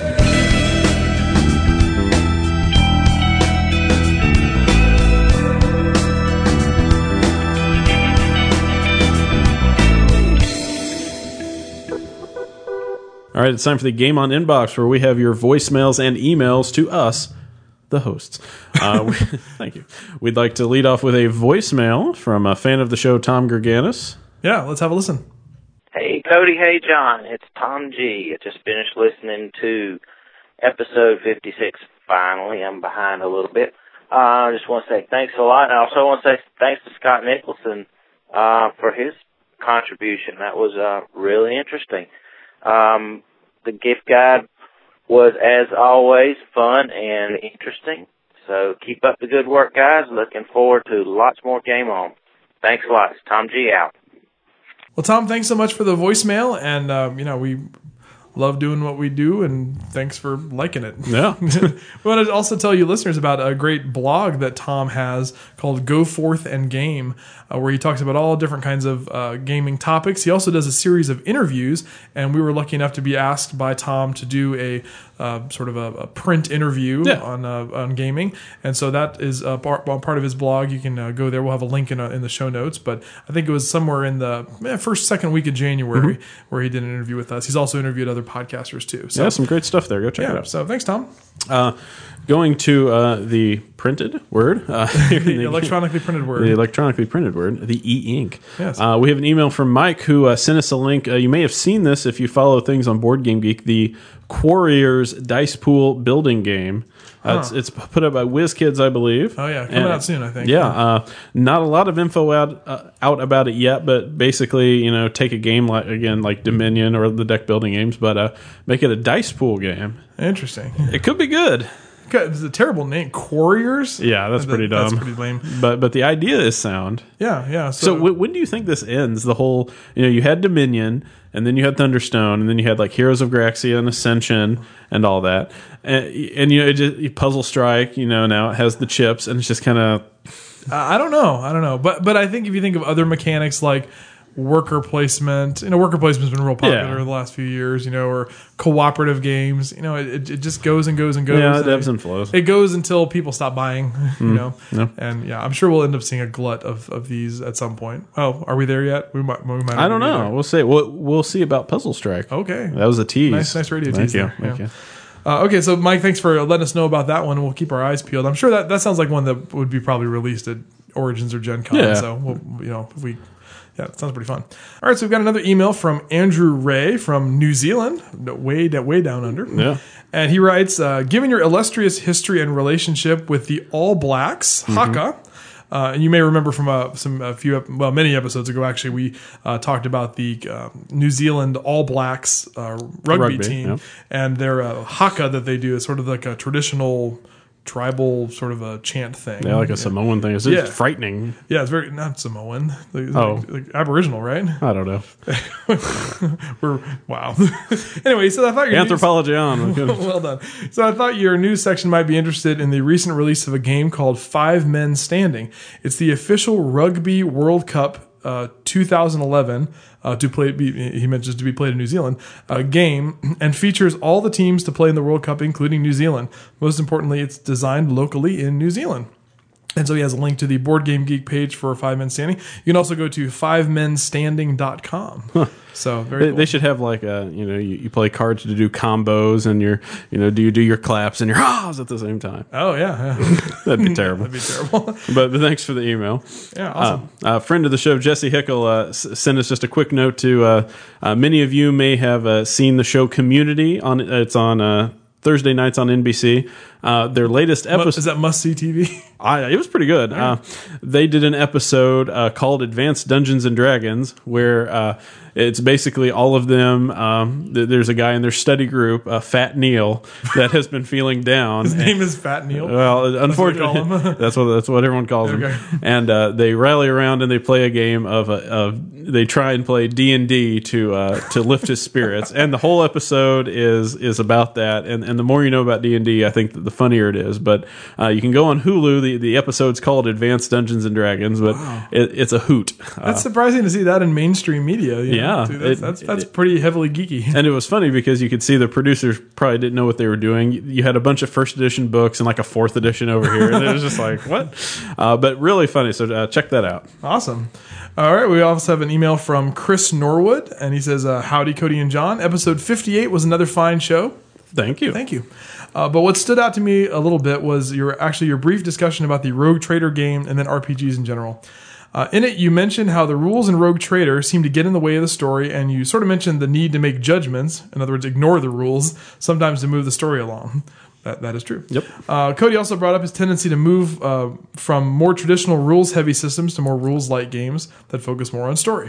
All right, it's time for the Game On Inbox, where we have your voicemails and emails to us, the hosts. Thank you. We'd like to lead off with a voicemail from a fan of the show, Tom Gerganis. Yeah, let's have a listen. Hey, Cody. Hey, John. It's Tom G. I just finished listening to episode 56. Finally, I'm behind a little bit. I just want to say thanks a lot. And I also want to say thanks to Scott Nicholson for his contribution. That was really interesting. The gift guide was, as always, fun and interesting. So keep up the good work, guys. Looking forward to lots more Game On. Thanks a lot. It's Tom G. out. Well, Tom, thanks so much for the voicemail. And, we love doing what we do, and thanks for liking it. Yeah. We want to also tell you listeners about a great blog that Tom has called Go Forth and Game, where he talks about all different kinds of gaming topics. He also does a series of interviews, and we were lucky enough to be asked by Tom to do a sort of a print interview on gaming, and so that is part of his blog. You can go there. We'll have a link in the show notes, but I think it was somewhere in the second week of January where he did an interview with us. He's also interviewed other podcasters too. So, some great stuff there. Go check it out. So thanks, Tom. Going to the printed word. The electronically printed word. The electronically printed word, the e-ink. Yes. We have an email from Mike who sent us a link. You may have seen this if you follow things on Board Game Geek, the Quarriors Dice Pool building game. It's put up by WizKids, I believe. Oh, yeah. Coming out soon, I think. Yeah. Not a lot of info out about it yet, but basically, take a game like Dominion or the deck building games, but make it a dice pool game. Interesting. It could be good. It's a terrible name. Quarriers? Yeah, that's pretty dumb. That's pretty lame. But the idea is sound. Yeah. So when do you think this ends? The whole, you had Dominion, and then you had Thunderstone, and then you had like Heroes of Graxia and Ascension and all that. And it just, Puzzle Strike, now it has the chips, and it's just kind of... I don't know. But I think if you think of other mechanics like worker placement, worker placement's been real popular in the last few years, or cooperative games, it just goes and goes and goes. Yeah, it ebbs and flows. It goes until people stop buying, Yeah. And I'm sure we'll end up seeing a glut of these at some point. Oh, are we there yet? We might. I don't know. We'll see. We'll see about Puzzle Strike. Okay. That was a tease. Nice radio tease. Thank you. Okay, so Mike, thanks for letting us know about that one. We'll keep our eyes peeled. I'm sure that sounds like one that would be probably released at Origins or Gen Con. Yeah. So it sounds pretty fun. All right, so we've got another email from Andrew Ray from New Zealand, way down under. Yeah. And he writes, given your illustrious history and relationship with the All Blacks, Haka, and you may remember from many episodes ago, actually, we talked about the New Zealand All Blacks rugby team and their haka that they do is sort of like a traditional tribal sort of a chant thing. Yeah, like a Samoan thing. It's frightening. Yeah, it's very, not Samoan. Like Aboriginal, right? I don't know. Wow. Anyway, so I thought your Anthropology on. Well done. So I thought your news section might be interested in the recent release of a game called 5 Men Standing. It's the official Rugby World Cup 2011 he mentions to be played in New Zealand game, and features all the teams to play in the World Cup, including New Zealand. Most importantly, it's designed locally in New Zealand. And so he has a link to the Board Game Geek page for 5 Men Standing. You can also go to 5menstanding.com. Huh. So very cool. They should have like you play cards to do combos, and do you do your claps and your ahs at the same time? Oh yeah. That'd be terrible. But thanks for the email. Yeah, awesome. A friend of the show, Jesse Hickel, sent us just a quick note to many of you may have seen the show Community it's on Thursday nights on NBC. Their latest episode... Is that must-see TV? It was pretty good. They did an episode called Advanced Dungeons & Dragons, where it's basically all of them. There's a guy in their study group, Fat Neil, that has been feeling down. His name is Fat Neil? Well, unfortunately, that's what everyone calls him. And they rally around and they play a game they try and play D&D to lift his spirits. And the whole episode is about that. And the more you know about D&D, I think that the funnier it is. But you can go on Hulu. The episode's called Advanced Dungeons and Dragons, but it's a hoot. That's surprising to see that in mainstream media. Yeah, that's pretty heavily geeky. And it was funny because you could see the producers probably didn't know what they were doing. You had a bunch of first edition books and like a 4th edition over here, and it was just like what? But really funny. So check that out. Awesome. All right, we also have an email from Chris Norwood, and he says, "Howdy, Cody and John. Episode 58 was another fine show." Thank you. But what stood out to me a little bit was your brief discussion about the Rogue Trader game and then RPGs in general. In it, you mentioned how the rules in Rogue Trader seem to get in the way of the story, and you sort of mentioned the need to make judgments, in other words, ignore the rules, sometimes to move the story along. That is true. Yep. Cody also brought up his tendency to move from more traditional rules-heavy systems to more rules-light games that focus more on story.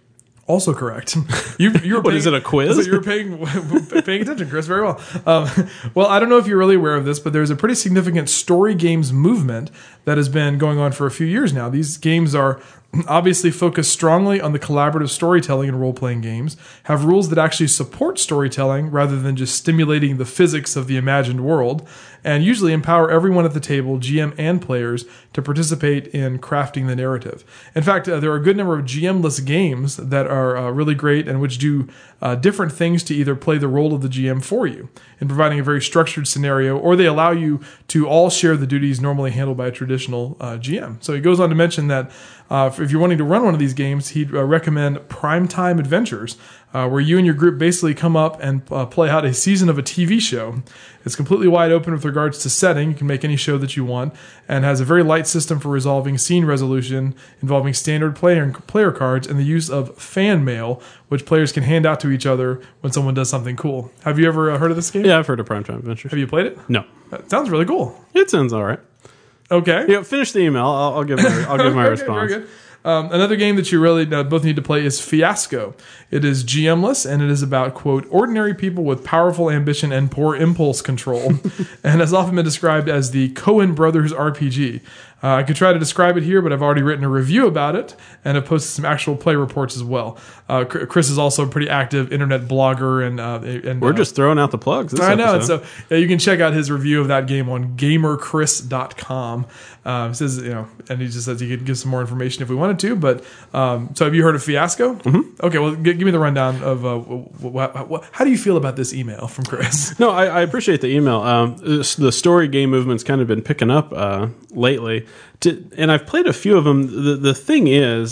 Also correct. You were What, is it a quiz? So you were paying attention, Chris, very well. Well, I don't know if you're really aware of this, but there's a pretty significant story games movement that has been going on for a few years now. These games are obviously focused strongly on the collaborative storytelling in role-playing games, have rules that actually support storytelling rather than just stimulating the physics of the imagined world, and usually empower everyone at the table, GM and players, to participate in crafting the narrative. In fact, there are a good number of GM-less games that are really great and which do different things to either play the role of the GM for you in providing a very structured scenario, or they allow you to all share the duties normally handled by a traditional GM. So he goes on to mention that if you're wanting to run one of these games, he'd recommend Primetime Adventures, where you and your group basically come up and play out a season of a TV show. It's completely wide open with regards to setting. You can make any show that you want, and has a very light system for resolving scene resolution involving standard player cards and the use of fan mail, which players can hand out to each other when someone does something cool. Have you ever heard of this game? Yeah, I've heard of Primetime Adventures. Have you played it? No. That sounds really cool. It sounds all right. Okay. Yeah, finish the email. I'll give my response. Very good. Another game that you really both need to play is Fiasco. It is GM-less, and it is about, quote, ordinary people with powerful ambition and poor impulse control, and has often been described as the Coen Brothers RPG. I could try to describe it here, but I've already written a review about it and have posted some actual play reports as well. Chris is also a pretty active internet blogger, and We're just throwing out the plugs. This I know, and episode. so you can check out his review of that game on GamerChris.com. He says, and he just says he could give some more information if we wanted to. But so, have you heard of Fiasco? Mm-hmm. Okay, well, give me the rundown of how do you feel about this email from Chris? No, I appreciate the email. The story game movement's kind of been picking up lately, and I've played a few of them. The thing is,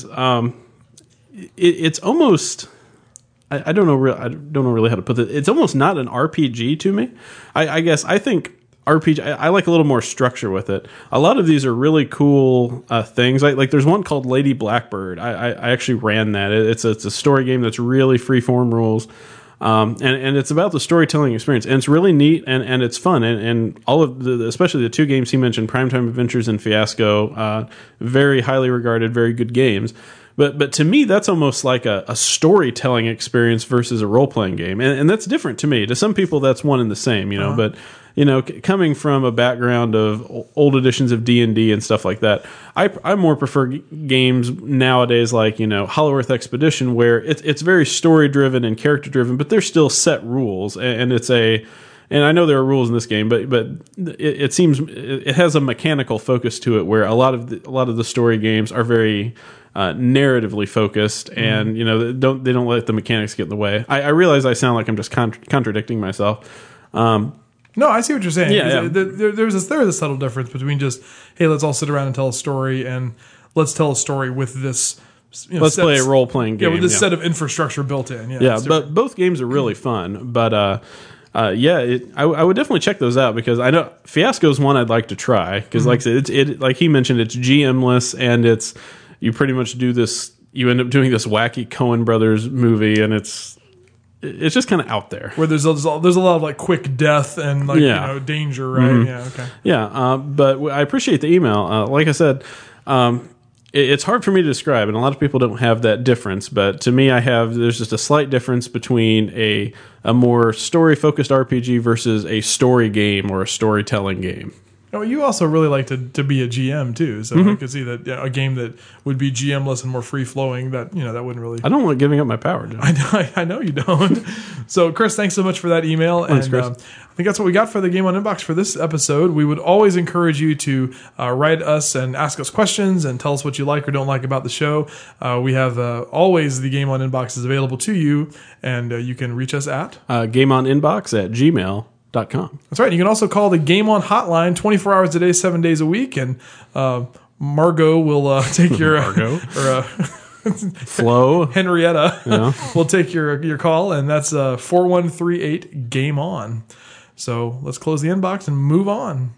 it's almost. I don't know. I don't know really how to put it. It's almost not an RPG to me. I guess I think RPG. I like a little more structure with it. A lot of these are really cool things. Like there's one called Lady Blackbird. I actually ran that. It's a story game that's really free form rules. And it's about the storytelling experience, and it's really neat, and it's fun, and all of especially the two games he mentioned, Primetime Adventures and Fiasco, very highly regarded, very good games. But to me, that's almost like a storytelling experience versus a role playing game, and that's different to me. To some people, that's one and the same, But coming from a background of old editions of D&D and stuff like that, I more prefer games nowadays like Hollow Earth Expedition, where it's very story driven and character driven, but there's still set rules, and it's a. And I know there are rules in this game, but it seems it has a mechanical focus to it, where a lot of the story games are very narratively focused, and they don't let the mechanics get in the way. I realize I sound like I'm just contradicting myself. No, I see what you're saying. Yeah. There's a subtle difference between just, hey, let's all sit around and tell a story, and let's tell a story with this. Let's play a role playing game. Yeah, with this set of infrastructure built in. Yeah, but both games are really fun. But I would definitely check those out, because I know Fiasco is one I'd like to try, because like I said, it like he mentioned, it's GM-less, and it's you pretty much do this. You end up doing this wacky Coen Brothers movie, and it's just kind of out there, where there's a lot of like quick death and danger, right? Mm-hmm. Yeah, okay. Yeah, but I appreciate the email. Like I said, it's hard for me to describe, and a lot of people don't have that difference. But to me, there's just a slight difference between a more story focused RPG versus a story game or a storytelling game. Oh, you also really like to be a GM too, so I could see that a game that would be GM-less and more free flowing. That that wouldn't really. I don't like giving up my power, John. I know you don't. So, Chris, thanks so much for that email. Thanks, Chris. I think that's what we got for the Game On Inbox for this episode. We would always encourage you to write us and ask us questions and tell us what you like or don't like about the show. We have always the Game On Inbox is available to you, and you can reach us at GameOnInbox@gmail.com. That's right. You can also call the Game On hotline 24 hours a day, 7 days a week, and Margot will take your Flo Henrietta will take your call, and that's 4138 Game On. So let's close the inbox and move on.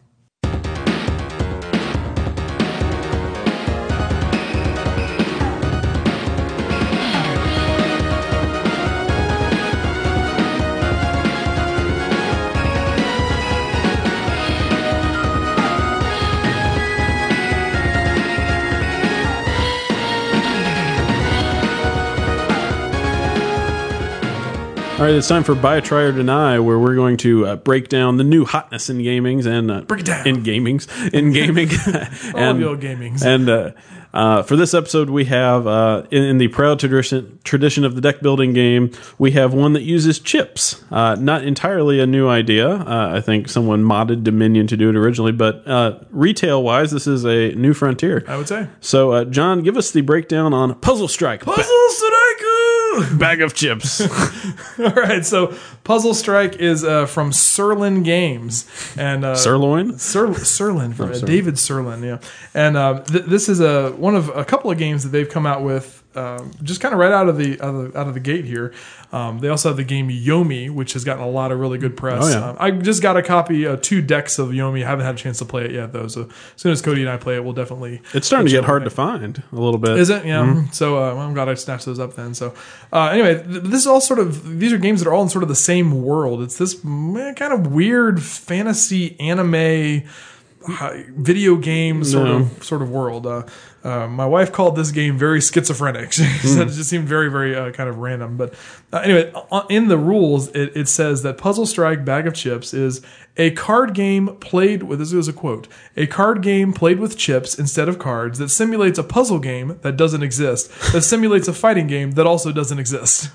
All right, it's time for Buy, Try, or Deny, where we're going to break down the new hotness in gamings and break it down in gaming, all of your gamings. And for this episode, we have in the proud tradition of the deck building game, we have one that uses chips. Not entirely a new idea. I think someone modded Dominion to do it originally, but retail wise, this is a new frontier, I would say. So, John, give us the breakdown on Puzzle Strike. Bag of chips. All right, so Puzzle Strike is from Sirlin Games, and Sirloin, Sirlin from David Sirlin, yeah. And this is one of a couple of games that they've come out with just kind of right out of the gate here. They also have the game Yomi, which has gotten a lot of really good press. Oh, yeah. I just got a copy, 2 decks of Yomi. I haven't had a chance to play it yet, though. So as soon as Cody and I play it, we'll definitely. It's starting to get hard to find a little bit. Is it? Yeah. Mm-hmm. So I'm glad I snatched those up then. So anyway, this is all these are games that are all in sort of the same world. It's this kind of weird fantasy anime. video game sort of world. My wife called this game very schizophrenic. She said it just seemed very, very kind of random. But anyway, in the rules, it says that Puzzle Strike Bag of Chips is a card game played with, this is a quote, a card game played with chips instead of cards that simulates a puzzle game that doesn't exist, that simulates a fighting game that also doesn't exist.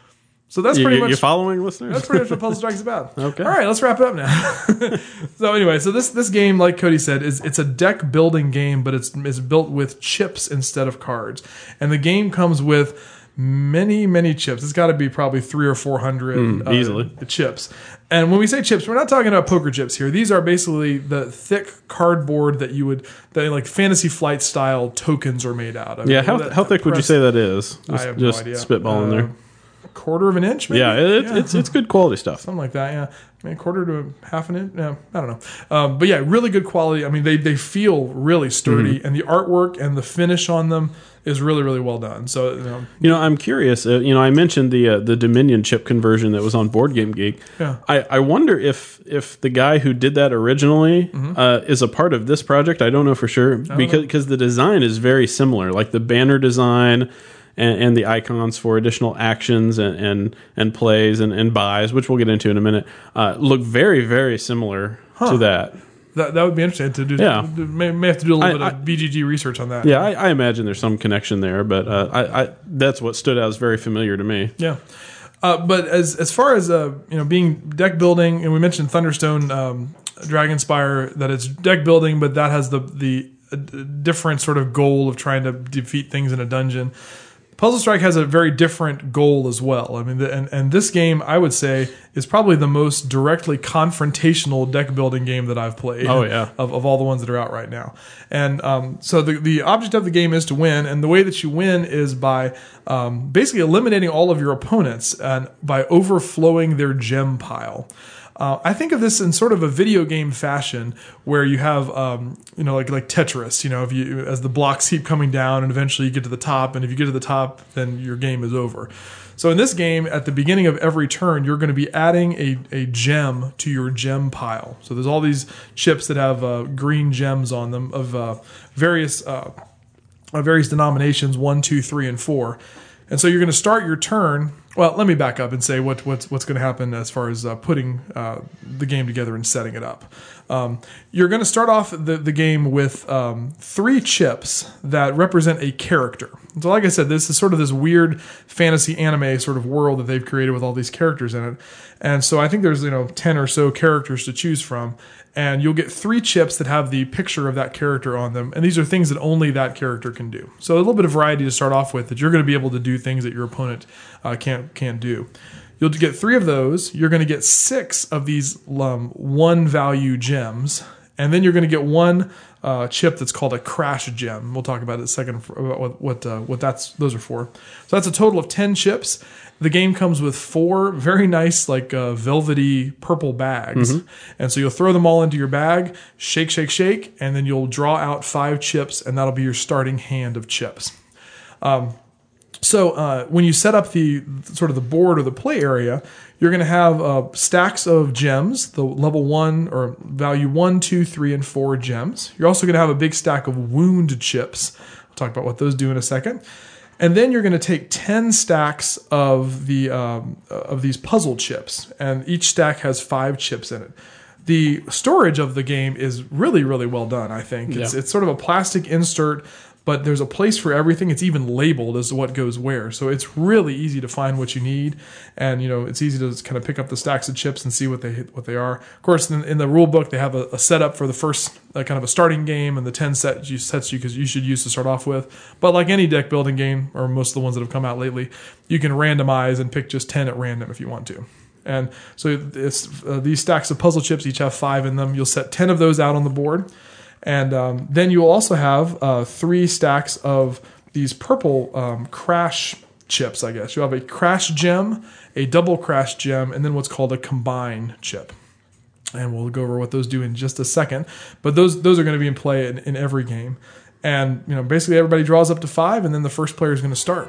So that's pretty much... You're following, listeners? That's pretty much what Puzzle Strike is about. Okay. All right, let's wrap it up now. So anyway, so this game, like Cody said, it's a deck building game, but it's built with chips instead of cards. And the game comes with many, many chips. It's got to be probably 300 or 400 easily chips. And when we say chips, we're not talking about poker chips here. These are basically the thick cardboard that like Fantasy Flight style tokens are made out of. Yeah, how thick would you say that is? I have just no idea. Spitballing there. Quarter of an inch, maybe? Yeah, it's good quality stuff. Something like that, yeah. I mean, quarter to half an inch? Yeah, I don't know. But yeah, really good quality. I mean, they feel really sturdy, and the artwork and the finish on them is really, really well done. So, I'm curious. I mentioned the Dominion chip conversion that was on Board Game Geek. Yeah. I wonder if the guy who did that originally is a part of this project. I don't know for sure because the design is very similar, like the banner design. And the icons for additional actions and plays and buys, which we'll get into in a minute, look very, very similar to that. That would be interesting to do. Yeah. May have to do a little bit of BGG research on that. Yeah, I imagine there's some connection there, but I that's what stood out as very familiar to me. Yeah. But as far as being deck building, and we mentioned Thunderstone, Dragonspire, that it's deck building, but that has the different sort of goal of trying to defeat things in a dungeon. Puzzle Strike has a very different goal as well. I mean, and this game, I would say, is probably the most directly confrontational deck building game that I've played. Oh, yeah. Of all the ones that are out right now. And so the object of the game is to win, and the way that you win is by basically eliminating all of your opponents and by overflowing their gem pile. I think of this in sort of a video game fashion where you have, like Tetris, if you, as the blocks keep coming down and eventually you get to the top, and if you get to the top, then your game is over. So in this game, at the beginning of every turn, you're going to be adding a gem to your gem pile. So there's all these chips that have green gems on them of various denominations, 1, 2, 3, and 4. And so you're going to start your turn. Well, let me back up and say what's going to happen as far as putting the game together and setting it up. You're going to start off the game with 3 chips that represent a character. So like I said, this is sort of this weird fantasy anime sort of world that they've created with all these characters in it. And so I think there's 10 or so characters to choose from. And you'll get 3 chips that have the picture of that character on them. And these are things that only that character can do. So a little bit of variety to start off with, that you're going to be able to do things that your opponent can't do. You'll get 3 of those. You're going to get 6 of these 1 value gems. And then you're going to get 1 chip that's called a crash gem. We'll talk about it in a second about what those are for. So that's a total of 10 chips. The game comes with 4 very nice, velvety purple bags. Mm-hmm. And so you'll throw them all into your bag, shake, shake, shake, and then you'll draw out 5 chips, and that'll be your starting hand of chips. So when you set up the sort of the board or the play area, you're going to have stacks of gems, the level 1 or value 1, 2, 3, and 4 gems. You're also going to have a big stack of wound chips. We'll talk about what those do in a second. And then you're going to take 10 stacks of these puzzle chips, and each stack has 5 chips in it. The storage of the game is really, really well done, I think. It's sort of a plastic insert, but there's a place for everything. It's even labeled as to what goes where. So it's really easy to find what you need. And, it's easy to kind of pick up the stacks of chips and see what they are. Of course, in the rule book, they have a setup for the first kind of a starting game and the 10 sets you should use to start off with. But like any deck building game, or most of the ones that have come out lately, you can randomize and pick just 10 at random if you want to. And so these stacks of puzzle chips each have 5 in them. You'll set 10 of those out on the board. And then you'll also have 3 stacks of these purple crash chips, I guess. You'll have a crash gem, a double crash gem, and then what's called a combine chip. And we'll go over what those do in just a second. But those are going to be in play in every game. And basically everybody draws up to 5, and then the first player is going to start.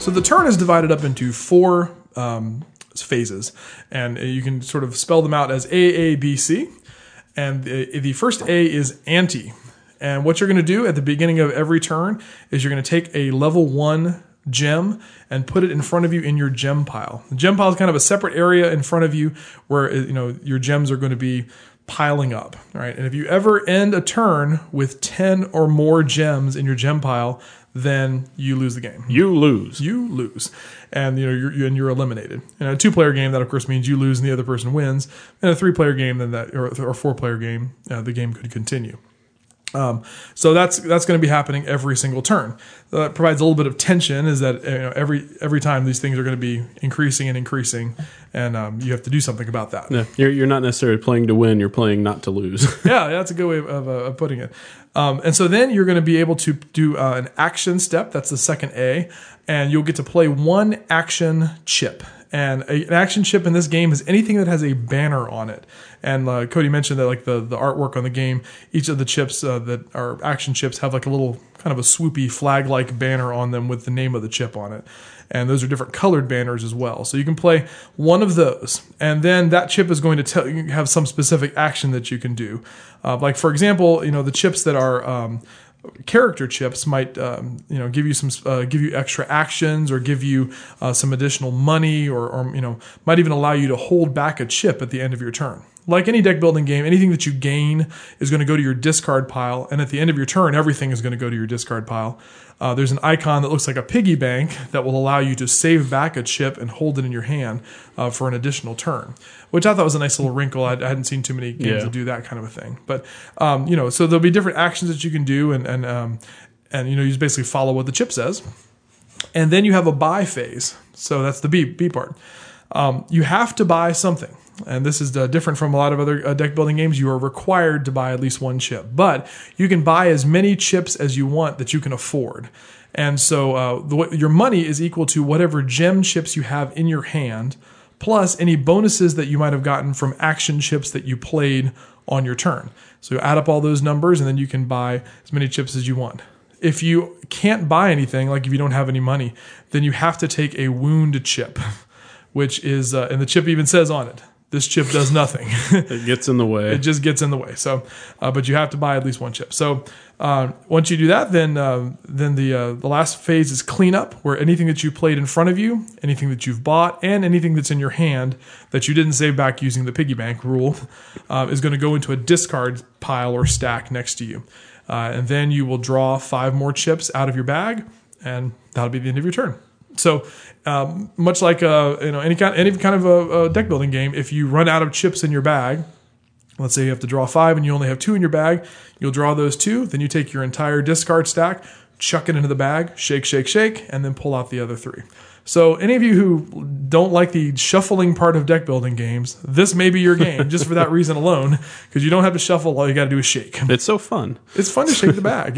So the turn is divided up into 4 phases, and you can sort of spell them out as A, A, B, C. And the first A is ante. And what you're going to do at the beginning of every turn is you're going to take a level 1 gem and put it in front of you in your gem pile. The gem pile is kind of a separate area in front of you where your gems are going to be piling up, right? And if you ever end a turn with 10 or more gems in your gem pile, then you lose the game. You lose. And you're eliminated. In a 2-player game, that of course means you lose and the other person wins. In a 3-player game, then or 4-player game, the game could continue. So that's going to be happening every single turn. That provides a little bit of tension. Is that every time these things are going to be increasing and increasing, and you have to do something about that. Yeah, you're not necessarily playing to win. You're playing not to lose. Yeah, that's a good way of putting it. And so then you're going to be able to do an action step. That's the second A, and you'll get to play 1 action chip. And an action chip in this game is anything that has a banner on it. And Cody mentioned that like the artwork on the game, each of the chips that are action chips have like a little kind of a swoopy flag-like banner on them with the name of the chip on it. And those are different colored banners as well. So you can play one of those, and then that chip is going to have some specific action that you can do. Like for example, the chips that are character chips might give you extra actions or give you some additional money or might even allow you to hold back a chip at the end of your turn. Like any deck building game, anything that you gain is going to go to your discard pile, and at the end of your turn, everything is going to go to your discard pile. There's an icon that looks like a piggy bank that will allow you to save back a chip and hold it in your hand for an additional turn, which I thought was a nice little wrinkle. I hadn't seen too many games that do that kind of a thing. But so there'll be different actions that you can do, and you just basically follow what the chip says, and then you have a buy phase. So that's the B part. You have to buy something. And this is different from a lot of other deck building games. You are required to buy at least 1 chip, but you can buy as many chips as you want that you can afford. And so your money is equal to whatever gem chips you have in your hand, plus any bonuses that you might have gotten from action chips that you played on your turn. So you add up all those numbers, and then you can buy as many chips as you want. If you can't buy anything, like if you don't have any money, then you have to take a wound chip, which is, and the chip even says on it, this chip does nothing. It gets in the way. It just gets in the way. So, but you have to buy at least 1 chip. So, once you do that, then the last phase is cleanup, where anything that you played in front of you, anything that you've bought, and anything that's in your hand that you didn't save back using the piggy bank rule, is going to go into a discard pile or stack next to you, and then you will draw 5 more chips out of your bag, and that'll be the end of your turn. So, much like any kind of a deck building game, if you run out of chips in your bag, let's say you have to draw 5 and you only have 2 in your bag, you'll draw those 2. Then you take your entire discard stack, chuck it into the bag, shake, shake, shake, and then pull out the other 3. So, any of you who don't like the shuffling part of deck building games, this may be your game just for that reason alone, because you don't have to shuffle. All you got to do is shake. It's so fun. It's fun to shake the bag,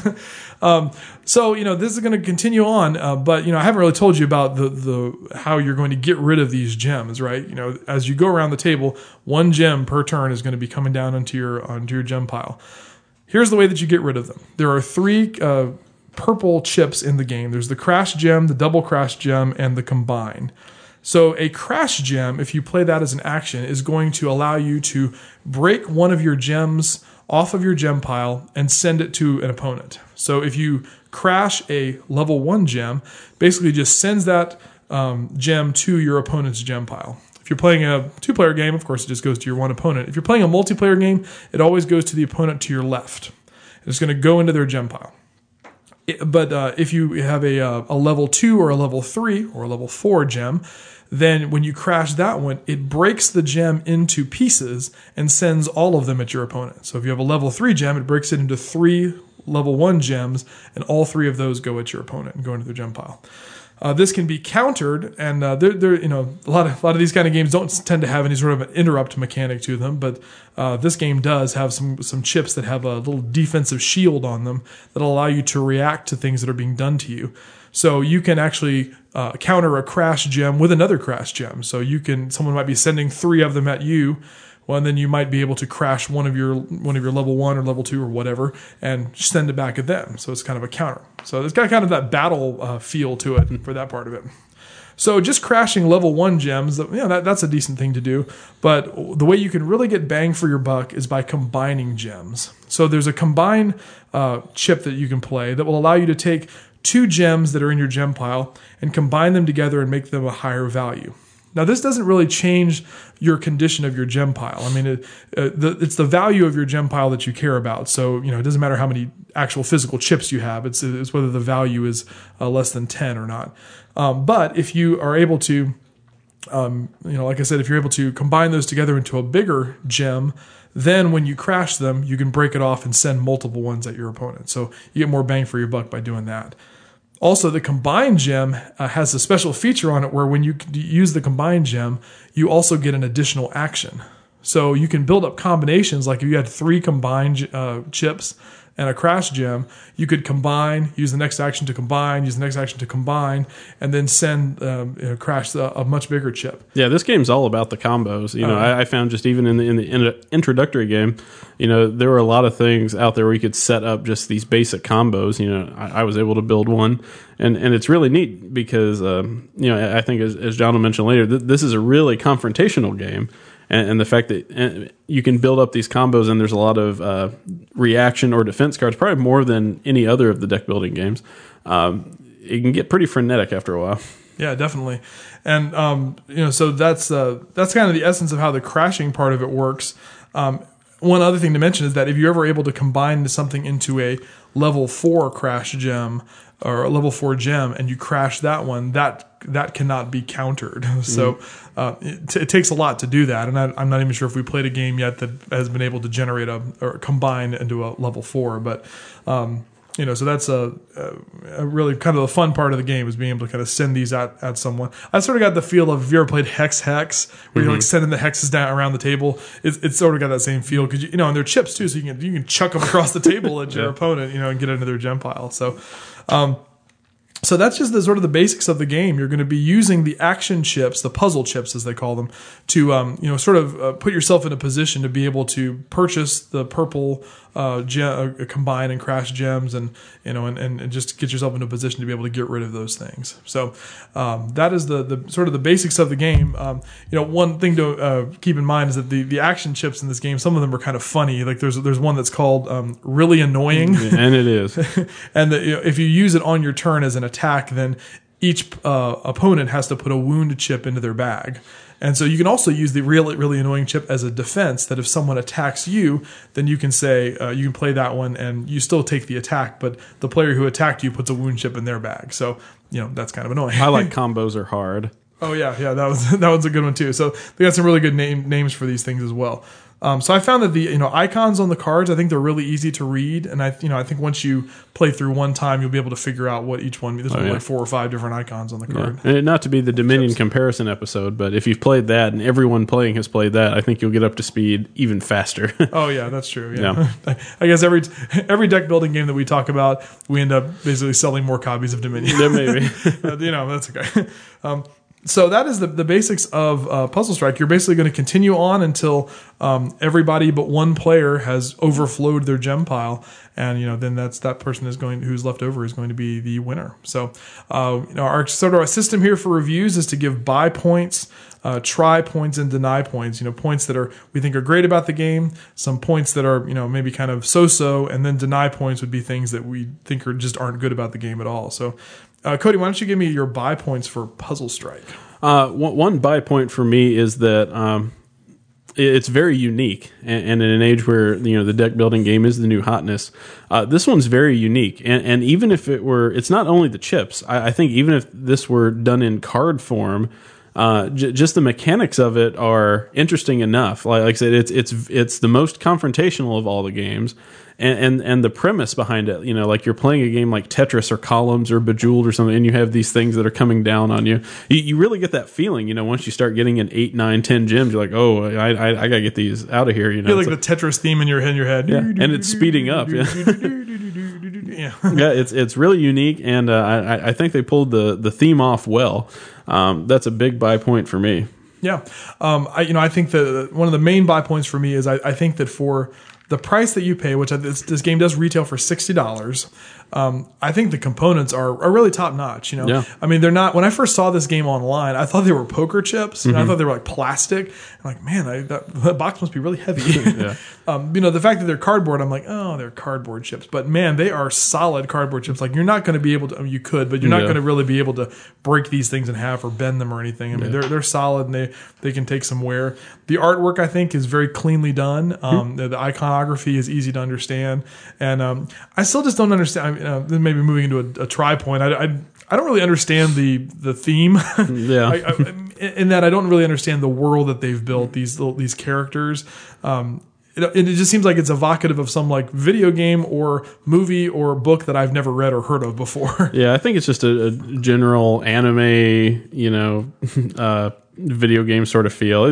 So, this is going to continue on, but, I haven't really told you about the how you're going to get rid of these gems, right? As you go around the table, 1 gem per turn is going to be coming down onto your gem pile. Here's the way that you get rid of them. There are 3 purple chips in the game. There's the crash gem, the double crash gem, and the combine. So a crash gem, if you play that as an action, is going to allow you to break one of your gems off of your gem pile and send it to an opponent. So if you crash a level 1 gem, basically just sends that gem to your opponent's gem pile. If you're playing a 2-player game, of course, it just goes to your one opponent. If you're playing a multiplayer game, it always goes to the opponent to your left. It's going to go into their gem pile. But if you have a level 2 or a level 3 or a level 4 gem, then when you crash that one, it breaks the gem into pieces and sends all of them at your opponent. So if you have a level 3 gem, it breaks it into 3 level 1 gems, and all 3 of those go at your opponent and go into their gem pile. This can be countered, and a lot of these kind of games don't tend to have any sort of an interrupt mechanic to them, but this game does have some chips that have a little defensive shield on them that'll allow you to react to things that are being done to you. So you can actually counter a crash gem with another crash gem. So someone might be sending 3 of them at you well, and then you might be able to crash one of your level 1 or level 2 or whatever and send it back at them. So it's kind of a counter. So it's got kind of that battle feel to it for that part of it. So just crashing level 1 gems, that's a decent thing to do. But the way you can really get bang for your buck is by combining gems. So there's a combine chip that you can play that will allow you to take 2 gems that are in your gem pile and combine them together and make them a higher value. Now, this doesn't really change your condition of your gem pile. I mean, it's the value of your gem pile that you care about. So, it doesn't matter how many actual physical chips you have. It's whether the value is less than 10 or not. But if you are able to, like I said, if you're able to combine those together into a bigger gem, then when you crash them, you can break it off and send multiple ones at your opponent. So you get more bang for your buck by doing that. Also, the combined gem has a special feature on it where when you use the combined gem, you also get an additional action. So you can build up combinations, like if you had 3 combined chips and a crash gem, you could combine, use the next action to combine, use the next action to combine, and then send crash a much bigger chip. Yeah, this game's all about the combos. I found just even in the introductory game, there were a lot of things out there where you could set up just these basic combos. I was able to build one, and it's really neat because I think as John will mention later, this is a really confrontational game. And the fact that you can build up these combos and there's a lot of reaction or defense cards, probably more than any other of the deck building games, it can get pretty frenetic after a while. Yeah, definitely. And, so that's kind of the essence of how the crashing part of it works. One other thing to mention is that if you're ever able to combine something into a level 4 crash gem or a level 4 gem and you crash that one, that cannot be countered. So it takes a lot to do that. And I'm not even sure if we played a game yet that has been able to generate or combine into a level 4. But, so that's a really kind of the fun part of the game is being able to kind of send these at someone. I sort of got the feel of, if you ever played Hex, where you're like sending the hexes down around the table. It's sort of got that same feel because, and they're chips too, so you can chuck them across the table at your opponent, and get into their gem pile. So that's just the sort of the basics of the game. You're going to be using the action chips, the puzzle chips as they call them, to put yourself in a position to be able to purchase the purple combine and crash gems, and just get yourself into a position to be able to get rid of those things. So that is the sort of the basics of the game. One thing to keep in mind is that the action chips in this game, some of them are kind of funny. Like there's one that's called really annoying, and it is. And if you use it on your turn as an attack, then each opponent has to put a wound chip into their bag. And so you can also use the really annoying chip as a defense, that if someone attacks you, then you can say, you can play that one and you still take the attack, but the player who attacked you puts a wound chip in their bag. So, that's kind of annoying. I like combos are hard. Oh yeah, that was a good one too. So they got some really good names for these things as well. So I found that the icons on the cards, I think they're really easy to read, and I think once you play through one time, you'll be able to figure out what each one. There's only like 4 or 5 different icons on the card. Yeah. And not to be the Dominion comparison episode, but if you've played that and everyone playing has played that, I think you'll get up to speed even faster. Oh yeah, that's true. Yeah. I guess every deck building game that we talk about, we end up basically selling more copies of Dominion. Yeah, maybe. That's okay. So that is the basics of Puzzle Strike. You're basically going to continue on until everybody but one player has overflowed their gem pile, and then that person who's left over is going to be the winner. So our sort of our system here for reviews is to give buy points, try points, and deny points. Points that we think are great about the game, some points that are maybe kind of so-so, and then deny points would be things that we think aren't good about the game at all. So. Cody, why don't you give me your buy points for Puzzle Strike? One buy point for me is that it's very unique, and in an age where the deck building game is the new hotness, this one's very unique. And even if it's not only the chips. I think even if this were done in card form, just the mechanics of it are interesting enough. Like I said, it's the most confrontational of all the games. And the premise behind it, like you're playing a game like Tetris or Columns or Bejeweled or something, and you have these things that are coming down on you. You really get that feeling, once you start getting in 8, 9, 10 gems, you're like, oh, I gotta get these out of here. You feel like the Tetris theme in your head. Yeah, and it's speeding up. Yeah, it's really unique, and I think they pulled the theme off well. That's a big buy point for me. Yeah. I think that one of the main buy points for me is I think that for the price that you pay, which this game does retail for $60, I think the components are really top notch. Yeah. I mean, they're not. When I first saw this game online, I thought they were poker chips. I thought they were like plastic. I'm like, man, that box must be really heavy. Yeah. The fact that they're cardboard, I'm like, oh, they're cardboard chips. But man, they are solid cardboard chips. Like, you're not going to be able to. I mean, you could, but you're not going to really be able to break these things in half or bend them or anything. I mean, they're solid and they can take some wear. The artwork, I think, is very cleanly done. The iconography is easy to understand, and I still just don't understand. Then maybe moving into a try point, I don't really understand the theme. Yeah. In that I don't really understand the world that they've built, these characters. It just seems like it's evocative of some like video game or movie or book that I've never read or heard of before. Yeah, I think it's just a general anime, video game sort of feel.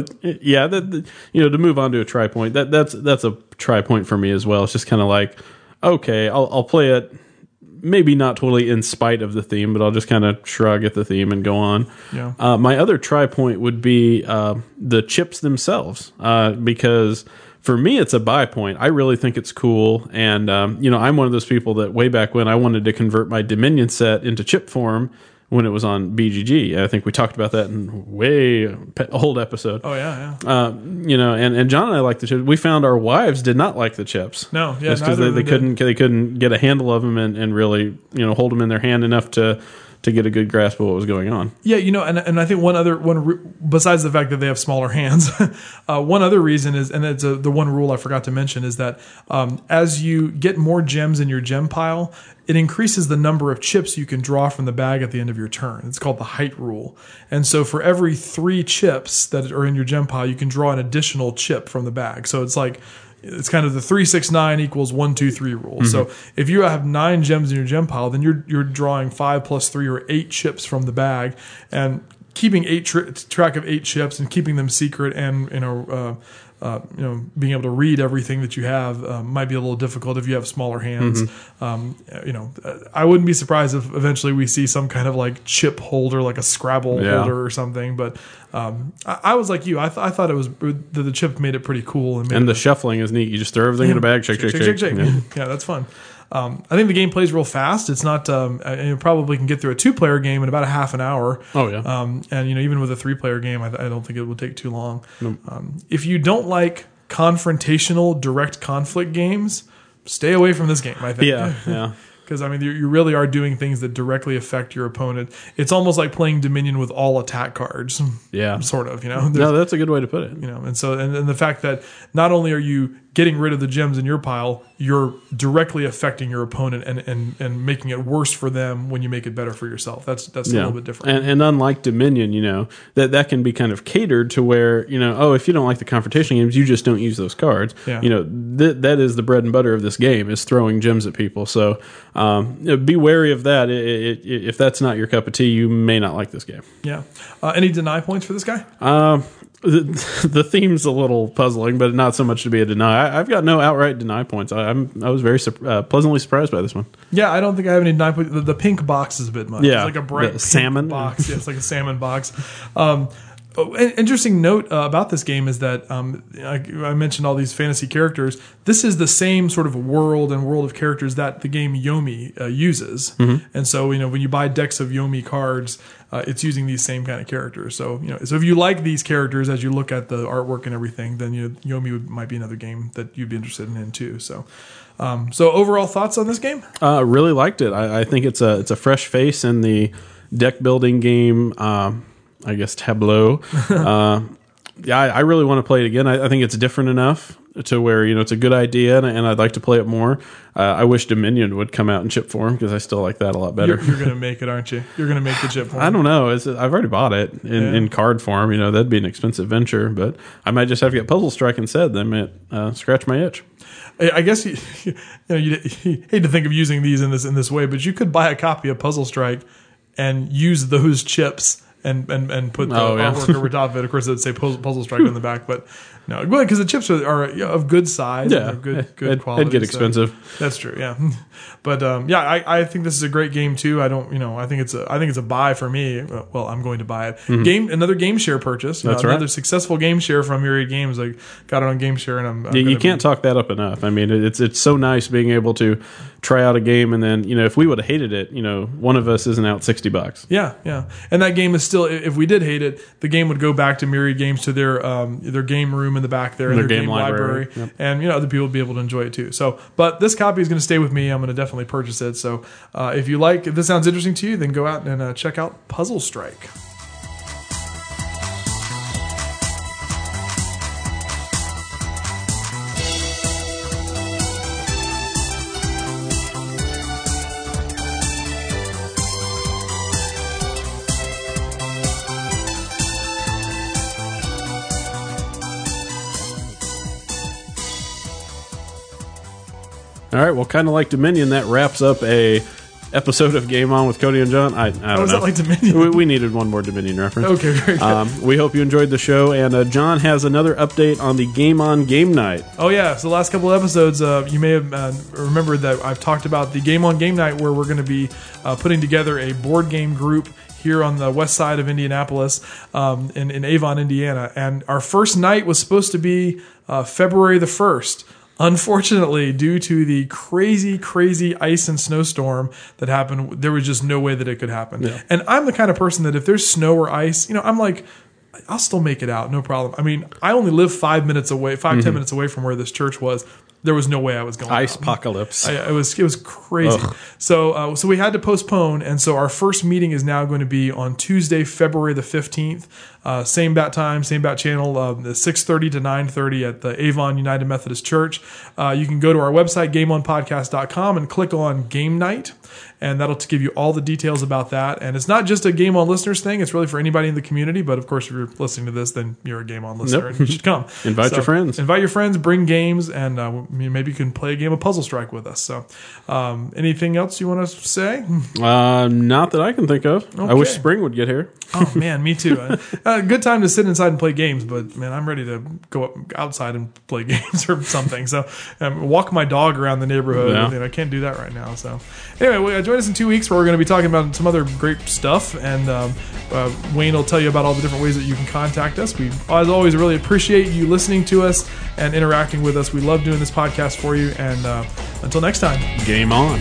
To move on to a try point, that's a try point for me as well. It's just kind of like, okay, I'll play it. Maybe not totally in spite of the theme, but I'll just kind of shrug at the theme and go on. Yeah. My other try point would be the chips themselves, because for me it's a buy point. I really think it's cool, and I'm one of those people that way back when I wanted to convert my Dominion set into chip form when it was on BGG. I think we talked about that in way old episode. Oh yeah. And John and I liked the chips. We found our wives did not like the chips. No, yeah, because they couldn't get a handle of them and really hold them in their hand enough to get a good grasp of what was going on. Yeah, and I think besides the fact that they have smaller hands, one other reason is, and it's the one rule I forgot to mention, is that as you get more gems in your gem pile, it increases the number of chips you can draw from the bag at the end of your turn. It's called the height rule. And so for every 3 chips that are in your gem pile, you can draw an additional chip from the bag. So it's like, it's kind of the 3, 6, 9 equals 1, 2, 3 rule. Mm-hmm. So if you have 9 gems in your gem pile, then you're drawing 5 plus 3 or 8 chips from the bag, and keeping track of 8 chips and keeping them secret and being able to read everything that you have might be a little difficult if you have smaller hands. Mm-hmm. I wouldn't be surprised if eventually we see some kind of like chip holder, like a Scrabble holder or something. But I was like you. I thought it was the chip made it pretty cool. And the shuffling is neat. You just throw everything in a bag, shake. Yeah, that's fun. I think the game plays real fast. It's not. You probably can get through a 2-player game in about a half an hour. Oh yeah. And even with a 3-player game, I don't think it will take too long. Nope. If you don't like confrontational, direct conflict games, stay away from this game. I think. Yeah. Because you really are doing things that directly affect your opponent. It's almost like playing Dominion with all attack cards. Yeah, sort of. No, that's a good way to put it. And so and the fact that not only are you getting rid of the gems in your pile, you're directly affecting your opponent and making it worse for them when you make it better for yourself. That's a little bit different. And unlike Dominion, that can be kind of catered to where, if you don't like the confrontation games, you just don't use those cards. Yeah. That is the bread and butter of this game, is throwing gems at people. So be wary of that. If that's not your cup of tea, you may not like this game. Yeah. Any deny points for this guy? The theme's a little puzzling, but not so much to be a deny. I've got no outright deny points. I was very pleasantly surprised by this one. Yeah, I don't think I have any deny points. The pink box is a bit much. Yeah, it's like a bright pink salmon box. Yeah, it's like a salmon box. An interesting note about this game is that I mentioned all these fantasy characters. This is the same sort of world of characters that the game Yomi uses. Mm-hmm. And so, when you buy decks of Yomi cards, it's using these same kind of characters. So, so if you like these characters as you look at the artwork and everything, then Yomi might be another game that you'd be interested in too. So, overall thoughts on this game? Really liked it. I think it's a fresh face in the deck building game. I guess Tableau. I really want to play it again. I think it's different enough to where it's a good idea, and I'd like to play it more. I wish Dominion would come out in chip form, because I still like that a lot better. You're going to make it, aren't you? You're going to make the chip form. I don't know. I've already bought it in card form. That'd be an expensive venture, but I might just have to get Puzzle Strike instead. Then might scratch my itch. I guess you hate to think of using these in this way, but you could buy a copy of Puzzle Strike and use those chips and put the artwork over top of it. Of course, it would say Puzzle Strike on the back, but No, because the chips are of good size. Yeah, and good quality. It'd get so expensive. that's true. Yeah, but I think this is a great game too. I think it's a buy for me. Well, I'm going to buy it. Another Game Share purchase. That's another right. successful Game Share from Myriad Games. I got it on Game Share, and You can't talk that up enough. I mean, it's so nice being able to try out a game, and then if we would have hated it, one of us isn't out $60. Yeah, and that game is still. If we did hate it, the game would go back to Myriad Games to their game room in the back there, Their their game library. Yep. and other people would be able to enjoy it too. So, but this copy is going to stay with me. I'm going to definitely purchase it. So, if this sounds interesting to you, then go out and check out Puzzle Strike. All right, well, kind of like Dominion, that wraps up a episode of Game On with Cody and John. I don't know. Was that like Dominion? We needed one more Dominion reference. Okay, very good. We hope you enjoyed the show, and John has another update on the Game On Game Night. Oh yeah, so the last couple of episodes, you may have remembered that I've talked about the Game On Game Night, where we're going to be putting together a board game group here on the west side of Indianapolis, in Avon, Indiana. And our first night was supposed to be February the 1st. Unfortunately, due to the crazy ice and snowstorm that happened, there was just no way that it could happen. Yeah. And I'm the kind of person that if there's snow or ice, I'm like, I'll still make it out, no problem. I mean, I only live 5 minutes away, 10 minutes away from where this church was. There was no way I was going. Ice out. apocalypse. It was crazy. Ugh. So we had to postpone, and so our first meeting is now going to be on Tuesday, February the 15th. Same bat time, same bat channel, 6:30 to 9:30 at the Avon United Methodist Church. You can go to our website, GameOnPodcast.com, and click on Game Night, and that'll give you all the details about that. And it's not just a Game On listeners thing; it's really for anybody in the community. But of course, if you're listening to this, then you're a Game On listener, and you should come. Invite your friends. Invite your friends. Bring games, and maybe you can play a game of Puzzle Strike with us. So, anything else you want to say? Not that I can think of. I wish Okay. spring would get here. Oh man, me too. Good time to sit inside and play games, but man, I'm ready to go outside and play games or something. So, walk my dog around the neighborhood. Yeah. I can't do that right now. So, anyway, join us in 2 weeks where we're going to be talking about some other great stuff, and Wayne will tell you about all the different ways that you can contact us. We, as always, really appreciate you listening to us and interacting with us. We love doing this podcast for you, and until next time. Game On.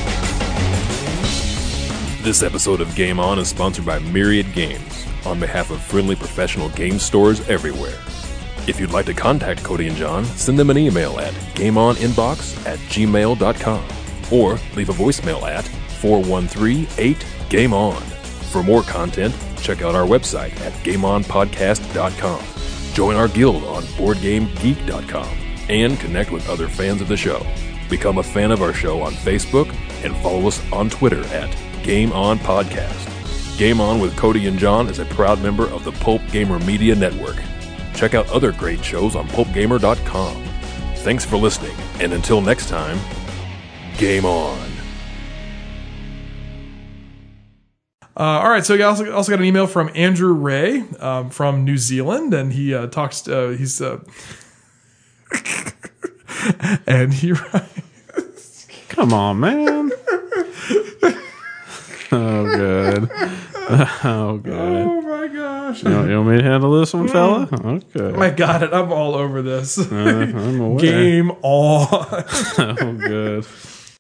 This episode of Game On is sponsored by Myriad Games on behalf of friendly professional game stores everywhere. If you'd like to contact Cody and John, send them an email at gameoninbox@gmail.com or leave a voicemail at 413-8-GAME-ON. For more content, check out our website at GameOnPodcast.com. Join our guild on BoardGameGeek.com and connect with other fans of the show. Become a fan of our show on Facebook and follow us on Twitter at Game On Podcast. Game On with Cody and John is a proud member of the Pulp Gamer Media Network. Check out other great shows on pulpgamer.com. Thanks for listening, and until next time, Game On. All right, so you also got an email from Andrew Ray from New Zealand, and he talks. He's and he writes. Come on, man. Oh, good. Oh, good. Oh my gosh! You want me to handle this one, fella? Okay. I got it. I'm all over this. I'm aware. Game on. Oh, good.